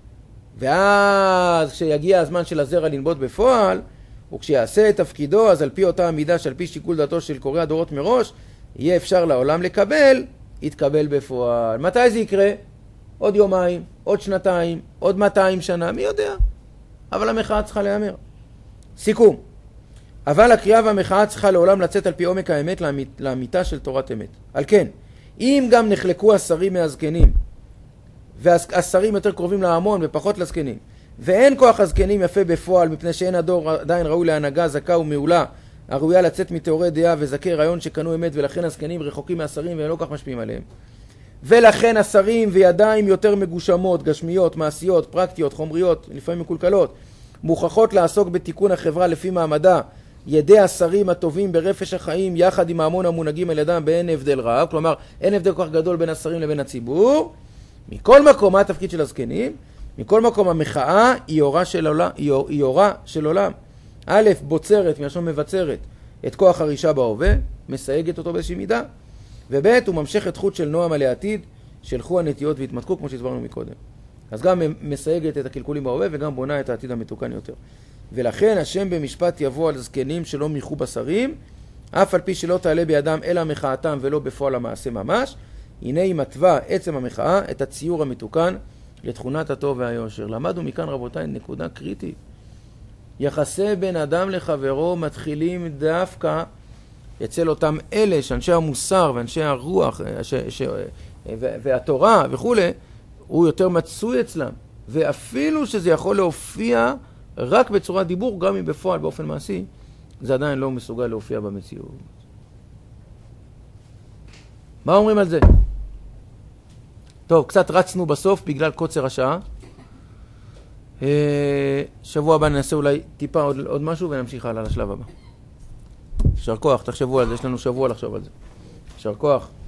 ואז כשיגיע הזמן של הזרע לנבוט בפועל, וכשיעשה את תפקידו, אז על פי אותה המידה שעל פי שיקול דעתו של קורא הדורות מראש, יהיה אפשר לעולם לקבל, יתקבל בפועל. מתי זה יקרה? עוד יומיים, עוד שנתיים, עוד מאתיים שנה, מי יודע? אבל המחאה צריכה להיאמר. סיכום. אבל הקריאה והמחאה צריכה לעולם לצאת על פי עומק האמת לאמיתה של תורת אמת. על כן, אם גם נחלקו השרים מהזקנים, והשרים יותר קרובים להמון ופחות לזקנים, ואין כוח הזקנים יפה בפועל, מפני שאין הדור עדיין ראוי להנהגה זכה ומעולה, הראויה לצאת מתיאורי דעה וזכי רעיון שקנו אמת, ולכן הזקנים רחוקים מהשרים והם לא כך משפיעים עליהם. ולכן השרים וידיים יותר מגושמות, גשמיות, מעשיות, פרקטיות, חומריות, לפעמים מקולקלות, מוכרחות לעסוק בתיקון החברה לפי מעמדה, ידי השרים הטובים ברפש החיים, יחד עם ההמון המונהגים על ידם, באין הבדל רב, כלומר אין הבדל כל כך גדול בין השרים לבין הציבור, מכל מקום, מה התפקיד של הזקנים? מכל מקום, המחאה היא אורה של עולם. היא אורה של עולם. א', בוצרת, מלשון מבצרת, את כוח הרישה בהווה, מסייגת אותו באיזושהי מידה, וב', הוא ממשיך את חוט של נועם על העתיד, שלחו הנטיות והתמתקו, כמו שהסברנו מקודם. אז גם מסייגת את הקלקולים בהווה, וגם בונה את העתיד המתוקן יותר. ולכן השם במשפט יבוא על זקנים שלא מיחו בשרים, אף על פי שלא תעלה בידם אלא מחאתם ולא בפועל המעשה ממש, הנה היא מתווה עצם המחאה את הציור המתוקן לתכונת הטוב והיושר. למדנו מכאן רבותיי נקודה קריטית. יחסי בין אדם לחברו מתחילים דווקא אצל אותם אלה שאנשי המוסר ואנשי הרוח ש, ש, והתורה וכו', הוא יותר מצוי אצלם. ואפילו שזה יכול להופיע רק בצורה דיבור, גם אם בפועל באופן מעשי, זה עדיין לא מסוגל להופיע במציאות. מה אומרים על זה? טוב, קצת רצנו בסוף בגלל קוצר השעה. שבוע הבא ננסה אולי טיפה עוד, עוד משהו ונמשיך הלאה לשלב הבא. יישר כוח, תחשבו על זה, יש לנו שבוע לחשוב על זה. יישר כוח.